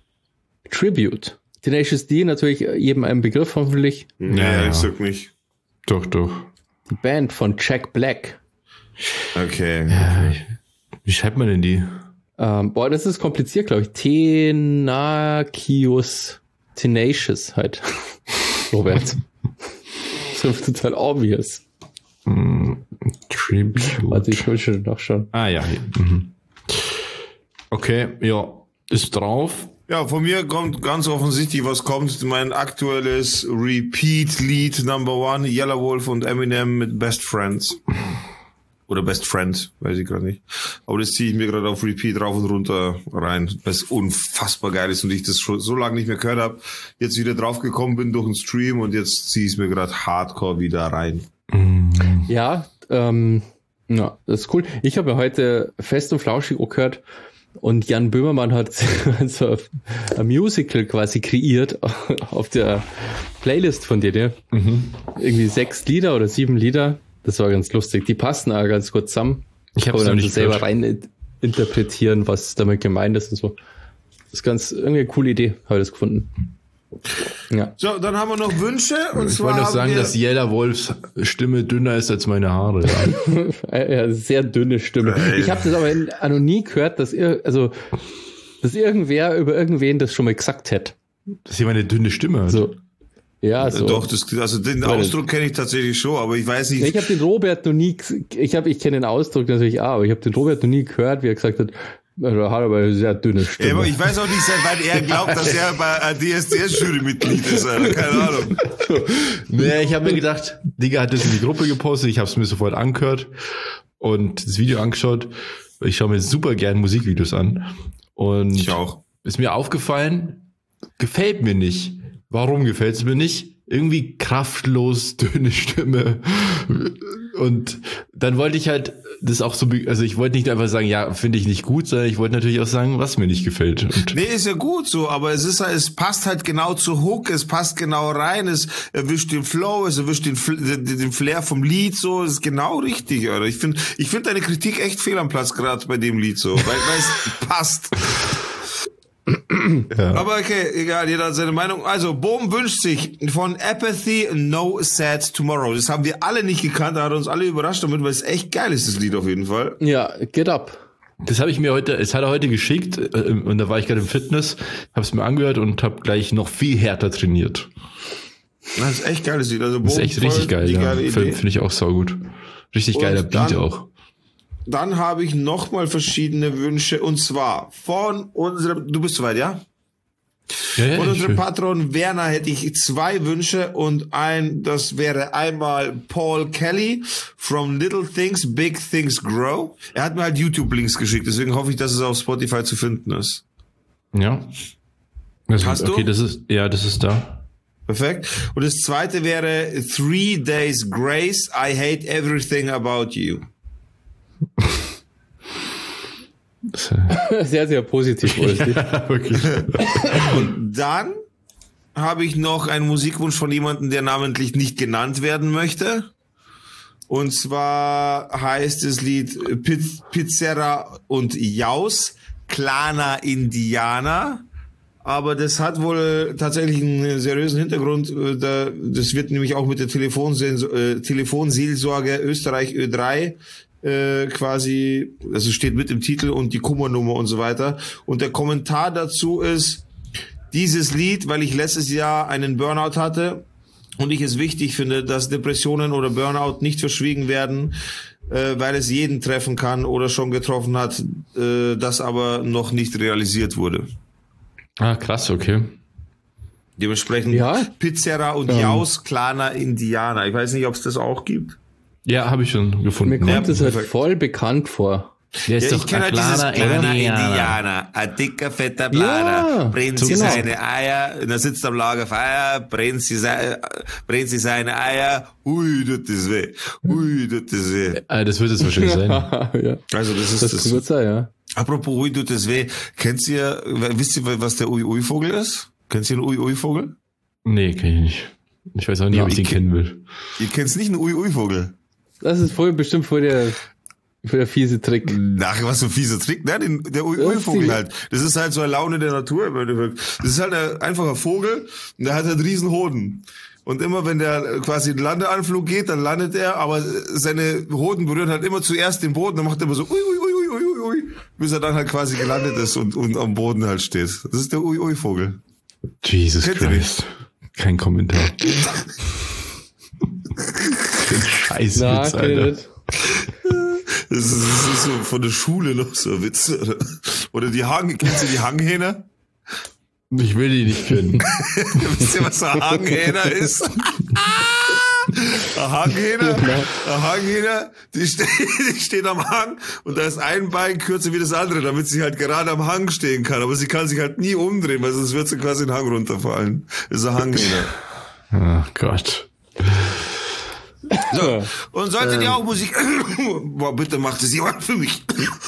Speaker 2: Tribute. Tenacious D, natürlich jedem ein Begriff hoffentlich.
Speaker 3: Ja,
Speaker 1: ja.
Speaker 3: ich sag nicht.
Speaker 1: Doch, doch.
Speaker 2: Die Band von Jack Black.
Speaker 3: Okay.
Speaker 1: Wie schreibt man denn die?
Speaker 2: Ähm, boah, das ist kompliziert, glaube ich. Tenacious. Tenacious halt. Robert. So total obvious.
Speaker 1: Tribute.
Speaker 2: Warte, ich will schon nachschauen.
Speaker 1: Ah ja. hier. Mhm. Okay, ja. Ist drauf.
Speaker 3: Ja, von mir kommt ganz offensichtlich, was kommt. Mein aktuelles Repeat-Lied Number One, Yellow Wolf und Eminem mit Best Friends. Oder Best Friend, weiß ich gerade nicht. Aber das ziehe ich mir gerade auf Repeat rauf und runter rein, weil es unfassbar geil ist und ich das schon so lange nicht mehr gehört habe. Jetzt wieder draufgekommen bin durch den Stream und jetzt ziehe ich es mir gerade hardcore wieder rein.
Speaker 2: Ja, ähm, ja, das ist cool. Ich habe ja heute Fest und Flauschig auch gehört und Jan Böhmermann hat so ein Musical quasi kreiert auf der Playlist von dir, ne? Mhm. Irgendwie sechs Lieder oder sieben Lieder. Das war ganz lustig. Die passen auch ganz gut zusammen.
Speaker 1: Ich habe es
Speaker 2: dann
Speaker 1: nicht
Speaker 2: selber rein interpretieren, was damit gemeint ist und so. Das ist ganz irgendwie eine coole Idee, habe ich das gefunden. Ja.
Speaker 3: So, dann haben wir noch Wünsche. Und
Speaker 1: ich
Speaker 3: zwar
Speaker 1: wollte noch
Speaker 3: haben
Speaker 1: sagen,
Speaker 3: wir
Speaker 1: dass Jella Wolfs Stimme dünner ist als meine Haare. Ja,
Speaker 2: ja, sehr dünne Stimme. Ich habe das aber in, noch nie gehört, dass ir, also dass irgendwer über irgendwen das schon mal gesagt hätte.
Speaker 1: Dass jemand eine dünne Stimme hat.
Speaker 2: So. Ja, so.
Speaker 3: Doch, das, also den Ausdruck kenne ich tatsächlich schon, aber ich weiß nicht.
Speaker 2: Ich habe den Robert noch nie, ich habe, ich kenne den Ausdruck natürlich auch, aber ich habe den Robert noch nie gehört, wie er gesagt hat, er hat aber eine sehr dünne Stimme.
Speaker 3: Ja, aber ich weiß auch nicht, seit wann er glaubt, dass er bei D S D S-Jury-Mitglied ist, Alter. Keine Ahnung.
Speaker 1: Nee, ich habe mir gedacht, Digga hat das in die Gruppe gepostet, ich habe es mir sofort angehört und das Video angeschaut. Ich schaue mir super gern Musikvideos an. Und
Speaker 3: ich auch.
Speaker 1: Ist mir aufgefallen, gefällt mir nicht. Warum gefällt es mir nicht? Irgendwie kraftlos, dünne Stimme. Und dann wollte ich halt das auch so, also ich wollte nicht einfach sagen, ja, finde ich nicht gut, sondern ich wollte natürlich auch sagen, was mir nicht gefällt. Und
Speaker 3: nee, ist ja gut so, aber es ist halt, es passt halt genau zur Hook, es passt genau rein, es erwischt den Flow, es erwischt den, den Flair vom Lied so, es ist genau richtig, oder? Ich finde, ich finde deine Kritik echt fehl am Platz gerade bei dem Lied so, weil, weil es passt. Ja. Aber okay, egal, jeder hat seine Meinung. Also, Bohm wünscht sich von Apathy No Sad Tomorrow. Das haben wir alle nicht gekannt, da hat uns alle überrascht damit, weil es echt geil ist, das Lied auf jeden Fall.
Speaker 2: Ja, Get Up.
Speaker 1: Das habe ich mir heute, es hat er heute geschickt und da war ich gerade im Fitness, habe es mir angehört und habe gleich noch viel härter trainiert.
Speaker 3: Das ist echt geiles Lied. Also, Bohm,
Speaker 1: das ist echt richtig geil, ja. Finde find ich auch saugut. Richtig geiler Beat
Speaker 3: dann,
Speaker 1: auch.
Speaker 3: Dann habe ich nochmal verschiedene Wünsche und zwar von unserem, du bist soweit, ja?
Speaker 1: Ja, ja,
Speaker 3: von unserem
Speaker 1: will.
Speaker 3: Patron Werner hätte ich zwei Wünsche und ein, das wäre einmal Paul Kelly from Little Things, Big Things Grow. Er hat mir halt YouTube-Links geschickt, deswegen hoffe ich, dass es auf Spotify zu finden ist.
Speaker 1: Ja. Das
Speaker 3: Hast
Speaker 1: ist, okay,
Speaker 3: du?
Speaker 1: das ist, ja, das ist da.
Speaker 3: Perfekt. Und das zweite wäre Three Days Grace, I Hate Everything About You.
Speaker 2: Sehr, sehr positiv.
Speaker 1: Ja, wirklich.
Speaker 3: Und dann habe ich noch einen Musikwunsch von jemandem, der namentlich nicht genannt werden möchte. Und zwar heißt das Lied Piz- Pizzerra und Jaus, Klana Indiana. Aber das hat wohl tatsächlich einen seriösen Hintergrund. Das wird nämlich auch mit der Telefonseelsorge, Telefonseelsorge Österreich Ö drei äh, quasi, also steht mit im Titel und die Kummernummer und so weiter. Und der Kommentar dazu ist, dieses Lied, weil ich letztes Jahr einen Burnout hatte und ich es wichtig finde, dass Depressionen oder Burnout nicht verschwiegen werden, äh, weil es jeden treffen kann oder schon getroffen hat, äh, das aber noch nicht realisiert wurde.
Speaker 1: Ah, krass, okay.
Speaker 3: Dementsprechend
Speaker 2: ja?
Speaker 3: Pizzerra und
Speaker 2: ähm.
Speaker 3: Jaus, Klana Indiana. Ich weiß nicht, ob es das auch gibt.
Speaker 1: Ja, habe ich schon gefunden.
Speaker 2: Mir kommt
Speaker 3: Ja,
Speaker 2: es halt
Speaker 3: perfekt.
Speaker 2: voll bekannt vor.
Speaker 1: Der ist
Speaker 3: Ja,
Speaker 1: doch
Speaker 3: ich kenne halt dieses
Speaker 1: Klana
Speaker 3: Klana
Speaker 1: Indiana.
Speaker 3: Indianer, ein dicker, fetter Planer,
Speaker 2: Ja,
Speaker 3: brennt sie
Speaker 2: genau.
Speaker 3: seine Eier, und er sitzt am Lagerfeuer, brennt sie, sei, brennt sie seine Eier, ui, tut das weh, ui, tut das weh.
Speaker 1: Ah, das wird es wahrscheinlich sein.
Speaker 2: Ja.
Speaker 3: Also das ist
Speaker 2: Das
Speaker 3: das.
Speaker 2: wird sein, ja.
Speaker 3: Apropos ui, tut das weh, kennt ihr, wisst ihr, was der Ui-Ui-Vogel ist? Kennt ihr einen Ui-Ui-Vogel?
Speaker 1: Nee, kenn ich nicht. Ich weiß auch nicht,
Speaker 3: Ja,
Speaker 1: ob ich
Speaker 3: ich
Speaker 1: den
Speaker 3: kenn-
Speaker 1: kennen will.
Speaker 3: Ihr kennt nicht einen Ui-Ui-Vogel?
Speaker 2: Das ist voll bestimmt voll der, voll der fiese Trick.
Speaker 3: Ach, was für ein fieser Trick. Nein, den, der
Speaker 2: Das
Speaker 3: Ui-Ui-Vogel
Speaker 2: ist die-
Speaker 3: halt. Das ist halt so eine Laune der Natur im Endeffekt. Das ist halt ein einfacher Vogel und der hat halt riesen Hoden. Und immer wenn der quasi einen Landeanflug geht, dann landet er, aber seine Hoden berühren halt immer zuerst den Boden, dann macht er immer so ui, ui, ui, ui, ui, ui, bis er dann halt quasi gelandet ist und, und am Boden halt steht. Das ist der Ui-Ui-Vogel.
Speaker 1: Jesus
Speaker 3: Kennt ihr
Speaker 1: Christ. Kein Kommentar. Scheiße,
Speaker 2: Na,
Speaker 1: Witz,
Speaker 2: kenn ich
Speaker 1: Alter.
Speaker 2: nicht.
Speaker 3: Das ist, das ist so von der Schule noch so ein Witz. Oder, oder die Hang, kennst du die Hanghähner?
Speaker 1: Ich will die nicht kennen.
Speaker 3: Wisst ihr, was so ein Hanghähner ist? Ein Hanghähner, ein Hanghähner, die steht, die steht am Hang und da ist ein Bein kürzer wie das andere, damit sie halt gerade am Hang stehen kann. Aber sie kann sich halt nie umdrehen, weil sonst wird sie quasi den Hang runterfallen. Das ist ein Hanghähner.
Speaker 1: Oh Gott.
Speaker 3: So, und solltet ihr auch Musik... Boah, bitte macht es jemand für mich.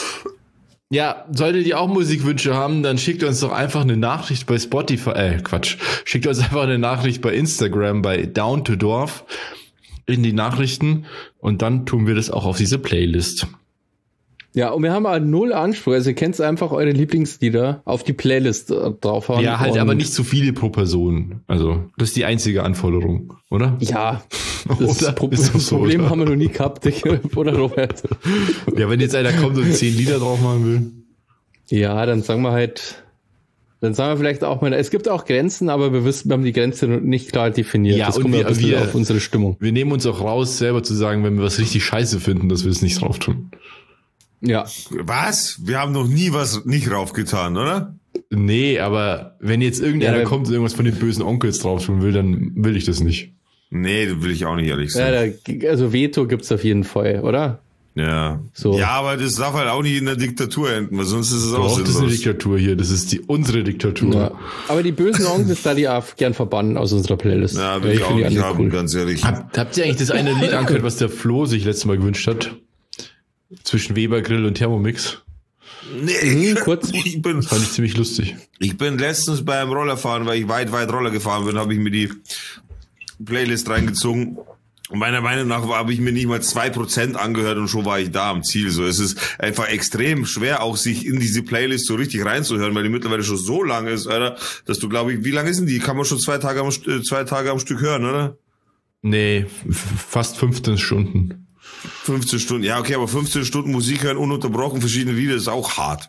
Speaker 1: Ja, solltet ihr auch Musikwünsche haben, dann schickt uns doch einfach eine Nachricht bei Spotify, äh, Quatsch, schickt uns einfach eine Nachricht bei Instagram, bei Down to Dorf in die Nachrichten und dann tun wir das auch auf diese Playlist.
Speaker 2: Ja, und wir haben halt null Anspruch, also ihr könnt einfach eure Lieblingslieder auf die Playlist äh, draufhauen.
Speaker 1: Ja, halt aber nicht zu viele pro Person. Also, das ist die einzige Anforderung, oder?
Speaker 2: Ja, das,
Speaker 1: Oder?
Speaker 2: Pro
Speaker 1: Ist
Speaker 2: das
Speaker 1: so,
Speaker 2: Problem
Speaker 1: oder?
Speaker 2: haben wir noch nie gehabt, oder Robert?
Speaker 1: Ja, wenn jetzt einer kommt und zehn Lieder drauf machen will.
Speaker 2: Ja, dann sagen wir halt, dann sagen wir vielleicht auch mal, es gibt auch Grenzen, aber wir wissen, wir haben die Grenze nicht klar definiert.
Speaker 1: Ja,
Speaker 2: das
Speaker 1: und
Speaker 2: kommt
Speaker 1: wir-
Speaker 2: ja ein bisschen
Speaker 1: wir-
Speaker 2: auf unsere Stimmung.
Speaker 1: Wir nehmen uns auch raus, selber zu sagen, wenn wir was richtig scheiße finden, dass wir es nicht drauf tun.
Speaker 2: Ja,
Speaker 3: Was? Wir haben noch nie was nicht raufgetan, oder?
Speaker 1: Nee, aber wenn jetzt irgendeiner
Speaker 2: Ja,
Speaker 1: kommt und irgendwas von den bösen Onkels drauf tun will, dann will ich das nicht.
Speaker 3: Nee, das will ich auch nicht ehrlich
Speaker 2: ja
Speaker 3: sein.
Speaker 2: da, also Veto gibt's auf jeden Fall, oder?
Speaker 3: Ja.
Speaker 2: So.
Speaker 3: Ja, aber das darf halt auch nicht in der Diktatur enden, weil sonst ist es auch
Speaker 1: Doch, das ist eine
Speaker 3: sinnlos.
Speaker 1: Diktatur hier. Das ist die unsere Diktatur.
Speaker 2: Ja. Aber die bösen Onkels, da die auch gern verbannen aus unserer Playlist.
Speaker 3: Ja, will ich auch
Speaker 2: finde die
Speaker 3: nicht
Speaker 2: alle
Speaker 3: haben, ganz ehrlich.
Speaker 1: Hab, habt ihr eigentlich das eine Lied angehört, was der Flo sich letztes Mal gewünscht hat? Zwischen Weber Grill und Thermomix.
Speaker 3: Nee,
Speaker 2: Mhm, kurz.
Speaker 3: ich bin,
Speaker 1: Fand ich ziemlich lustig.
Speaker 3: ich bin letztens beim Rollerfahren, weil ich weit, weit Roller gefahren bin, habe ich mir die Playlist reingezogen. Und meiner Meinung nach habe ich mir nicht mal zwei Prozent angehört und schon war ich da am Ziel. So, es ist einfach extrem schwer, auch sich in diese Playlist so richtig reinzuhören, weil die mittlerweile schon so lang ist, Alter, dass du, glaube ich, wie lang ist denn die? Kann man schon zwei Tage am, St- äh, zwei Tage am Stück hören, oder?
Speaker 1: Nee, f- fast fünfzehn Stunden.
Speaker 3: fünfzehn Stunden. Ja, okay, aber fünfzehn Stunden Musik hören, ununterbrochen, verschiedene Lieder, ist auch hart.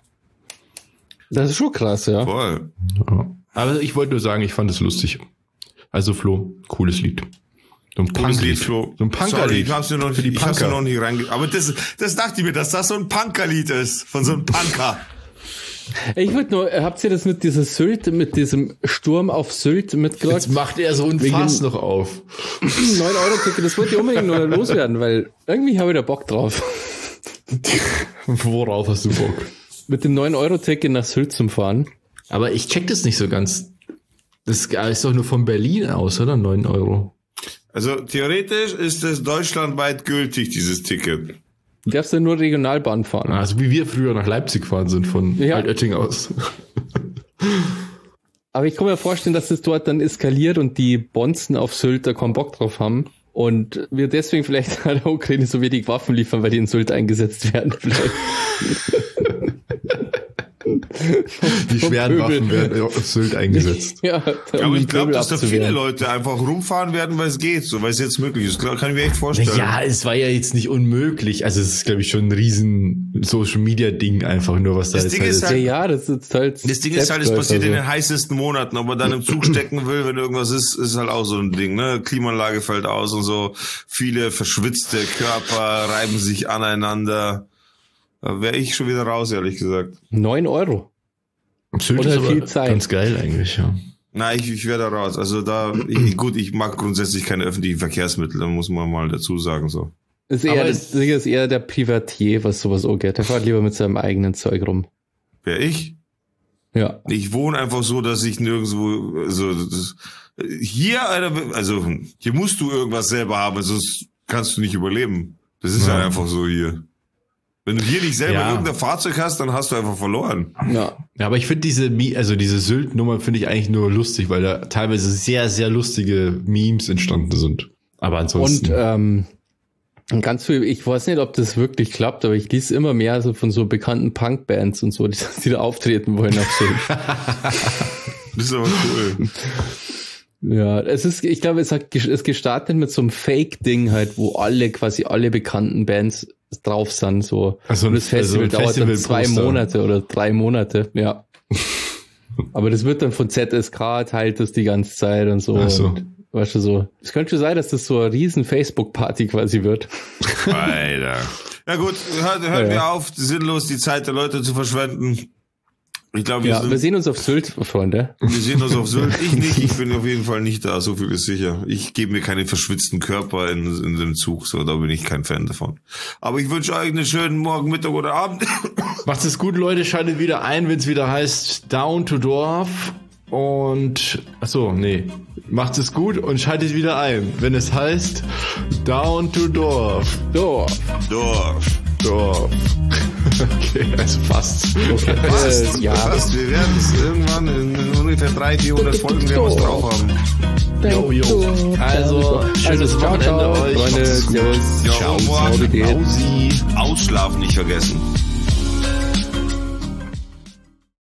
Speaker 2: Das ist schon krass, ja.
Speaker 3: Voll.
Speaker 1: Ja. Aber ich wollte nur sagen, ich fand es lustig. Also Flo, cooles Lied. So ein
Speaker 3: Cooles
Speaker 1: Punklied.
Speaker 3: Lied, Flo.
Speaker 1: So ein
Speaker 3: Sorry,
Speaker 1: Punkerlied.
Speaker 3: ich hab's mir noch,
Speaker 1: Für die
Speaker 3: ich hab's mir
Speaker 1: Punker.
Speaker 3: noch nicht reinge... Aber das, das dachte ich mir, dass das so ein Punkerlied ist. Von so einem Punker.
Speaker 2: Ich wollte nur, habt ihr das mit dieser Sylt, mit diesem Sturm auf Sylt mitgekriegt?
Speaker 1: Jetzt macht er so ein
Speaker 2: Wegen-
Speaker 1: Fass noch auf.
Speaker 2: neun Euro Ticket, das wollte ich unbedingt nur loswerden, weil irgendwie habe ich da Bock drauf.
Speaker 1: Worauf hast du Bock?
Speaker 2: Mit dem neun Euro Ticket nach Sylt zum Fahren.
Speaker 1: Aber ich check das nicht so ganz. Das ist doch nur von Berlin aus, oder? neun Euro.
Speaker 3: Also theoretisch ist es deutschlandweit gültig, dieses Ticket.
Speaker 2: Du darfst ja nur Regionalbahn fahren.
Speaker 1: Also wie wir früher nach Leipzig gefahren sind von
Speaker 2: Ja.
Speaker 1: Altötting aus.
Speaker 2: Aber ich kann mir vorstellen, dass das dort dann eskaliert und die Bonzen auf Sylt da keinen Bock drauf haben. Und wir deswegen vielleicht der Ukraine so wenig Waffen liefern, weil die in Sylt eingesetzt werden. Vielleicht.
Speaker 1: Die schweren
Speaker 2: Pöbel.
Speaker 1: Waffen werden auf Sylt eingesetzt.
Speaker 2: Ja,
Speaker 3: Ja, aber ich glaube, dass da viele
Speaker 2: abzuwehren.
Speaker 3: Leute einfach rumfahren werden, weil es geht, so, weil es jetzt möglich ist. Kann ich mir echt vorstellen.
Speaker 1: Ja, es war ja jetzt nicht unmöglich. Also es ist, glaube ich, schon ein riesen Social-Media-Ding einfach nur, was da
Speaker 3: Das
Speaker 1: jetzt
Speaker 3: Ding
Speaker 1: halt
Speaker 3: ist
Speaker 2: Ja,
Speaker 3: halt-
Speaker 2: ja, das ist halt.
Speaker 3: Das Ding ist halt, es
Speaker 2: Selbstläufer
Speaker 3: passiert in
Speaker 2: so.
Speaker 3: den heißesten Monaten, ob man dann im Zug stecken will, wenn irgendwas ist, ist halt auch so ein Ding, ne? Klimaanlage fällt aus und so. Viele verschwitzte Körper reiben sich aneinander. Da wäre ich schon wieder raus, ehrlich gesagt.
Speaker 2: neun Euro.
Speaker 1: Sylt
Speaker 2: Oder
Speaker 1: ist aber
Speaker 2: viel Zeit.
Speaker 1: ganz geil eigentlich, ja.
Speaker 3: Na, ich, ich wäre da raus. Also da, ich, gut, ich mag grundsätzlich keine öffentlichen Verkehrsmittel, da muss man mal dazu sagen, so.
Speaker 2: Das ist eher,
Speaker 1: Aber
Speaker 2: das Ding ist eher der Privatier, was sowas angeht. Der fährt lieber mit seinem eigenen Zeug rum.
Speaker 3: Wer ich?
Speaker 2: Ja.
Speaker 3: Ich wohne einfach so, dass ich nirgendwo, also, das, hier, Alter, also, hier musst du irgendwas selber haben, sonst kannst du nicht überleben. Das ist
Speaker 1: Ja.
Speaker 3: halt einfach so hier. Wenn du hier nicht selber
Speaker 1: Ja.
Speaker 3: irgendein Fahrzeug hast, dann hast du einfach verloren.
Speaker 2: Ja.
Speaker 1: Ja, aber ich finde diese, Mi- also diese Sylt-Nummer finde ich eigentlich nur lustig, weil da teilweise sehr, sehr lustige Memes entstanden sind. Aber ansonsten.
Speaker 2: Und ähm, und ganz viel, ich weiß nicht, ob das wirklich klappt, aber ich lese immer mehr so von so bekannten Punk-Bands und so, die, die da auftreten wollen auf Sylt.
Speaker 3: Das ist aber cool.
Speaker 2: Ja, es ist, ich glaube, es hat es ist gestartet mit so einem Fake-Ding halt, wo alle, quasi alle bekannten Bands drauf sind, so.
Speaker 1: Ach so,
Speaker 2: und das Festival
Speaker 1: also ein
Speaker 2: dauert dann zwei
Speaker 1: Festivalposter.
Speaker 2: Monate oder drei Monate, ja. Aber das wird dann von Z S K teilt das die ganze Zeit und so.
Speaker 1: Ach so.
Speaker 2: Und, weißt du, so. Es könnte schon sein, dass das so eine riesen Facebook-Party quasi wird.
Speaker 3: Alter. Na gut, hört, hört
Speaker 2: Ja,
Speaker 3: mir
Speaker 2: ja.
Speaker 3: auf, sinnlos die Zeit der Leute zu verschwenden. Ich glaube, wir,
Speaker 2: Ja,
Speaker 3: sind-
Speaker 2: wir sehen uns auf Sylt, Freunde.
Speaker 3: wir sehen uns auf Sylt. Ich nicht, ich bin auf jeden Fall nicht da, so viel ist sicher. Ich gebe mir keine verschwitzten Körper in, in dem Zug, so, da bin ich kein Fan davon. Aber ich wünsche euch einen schönen Morgen, Mittag oder Abend.
Speaker 1: Macht es gut, Leute. Schaltet wieder ein, wenn es wieder heißt Down to Dorf. Und, ach so, nee. Macht es gut und schaltet wieder ein, wenn es heißt Down to Dorf.
Speaker 2: So,
Speaker 3: Dorf.
Speaker 1: Dorf. Okay, also fast.
Speaker 2: okay.
Speaker 3: Was?
Speaker 2: Äh, ja,
Speaker 3: Was? Wir werden es irgendwann in, in ungefähr dreihundert, vierhundert Folgen werden wir es drauf haben.
Speaker 1: Jo, jo. Also, schönes
Speaker 2: ciao,
Speaker 1: Wochenende
Speaker 2: ciao,
Speaker 1: euch.
Speaker 2: Freunde,
Speaker 1: Macht's gut.
Speaker 2: servus.
Speaker 3: Ja,
Speaker 1: Ciao,
Speaker 3: au revoir.
Speaker 1: Mausi.
Speaker 3: Ausschlafen nicht vergessen.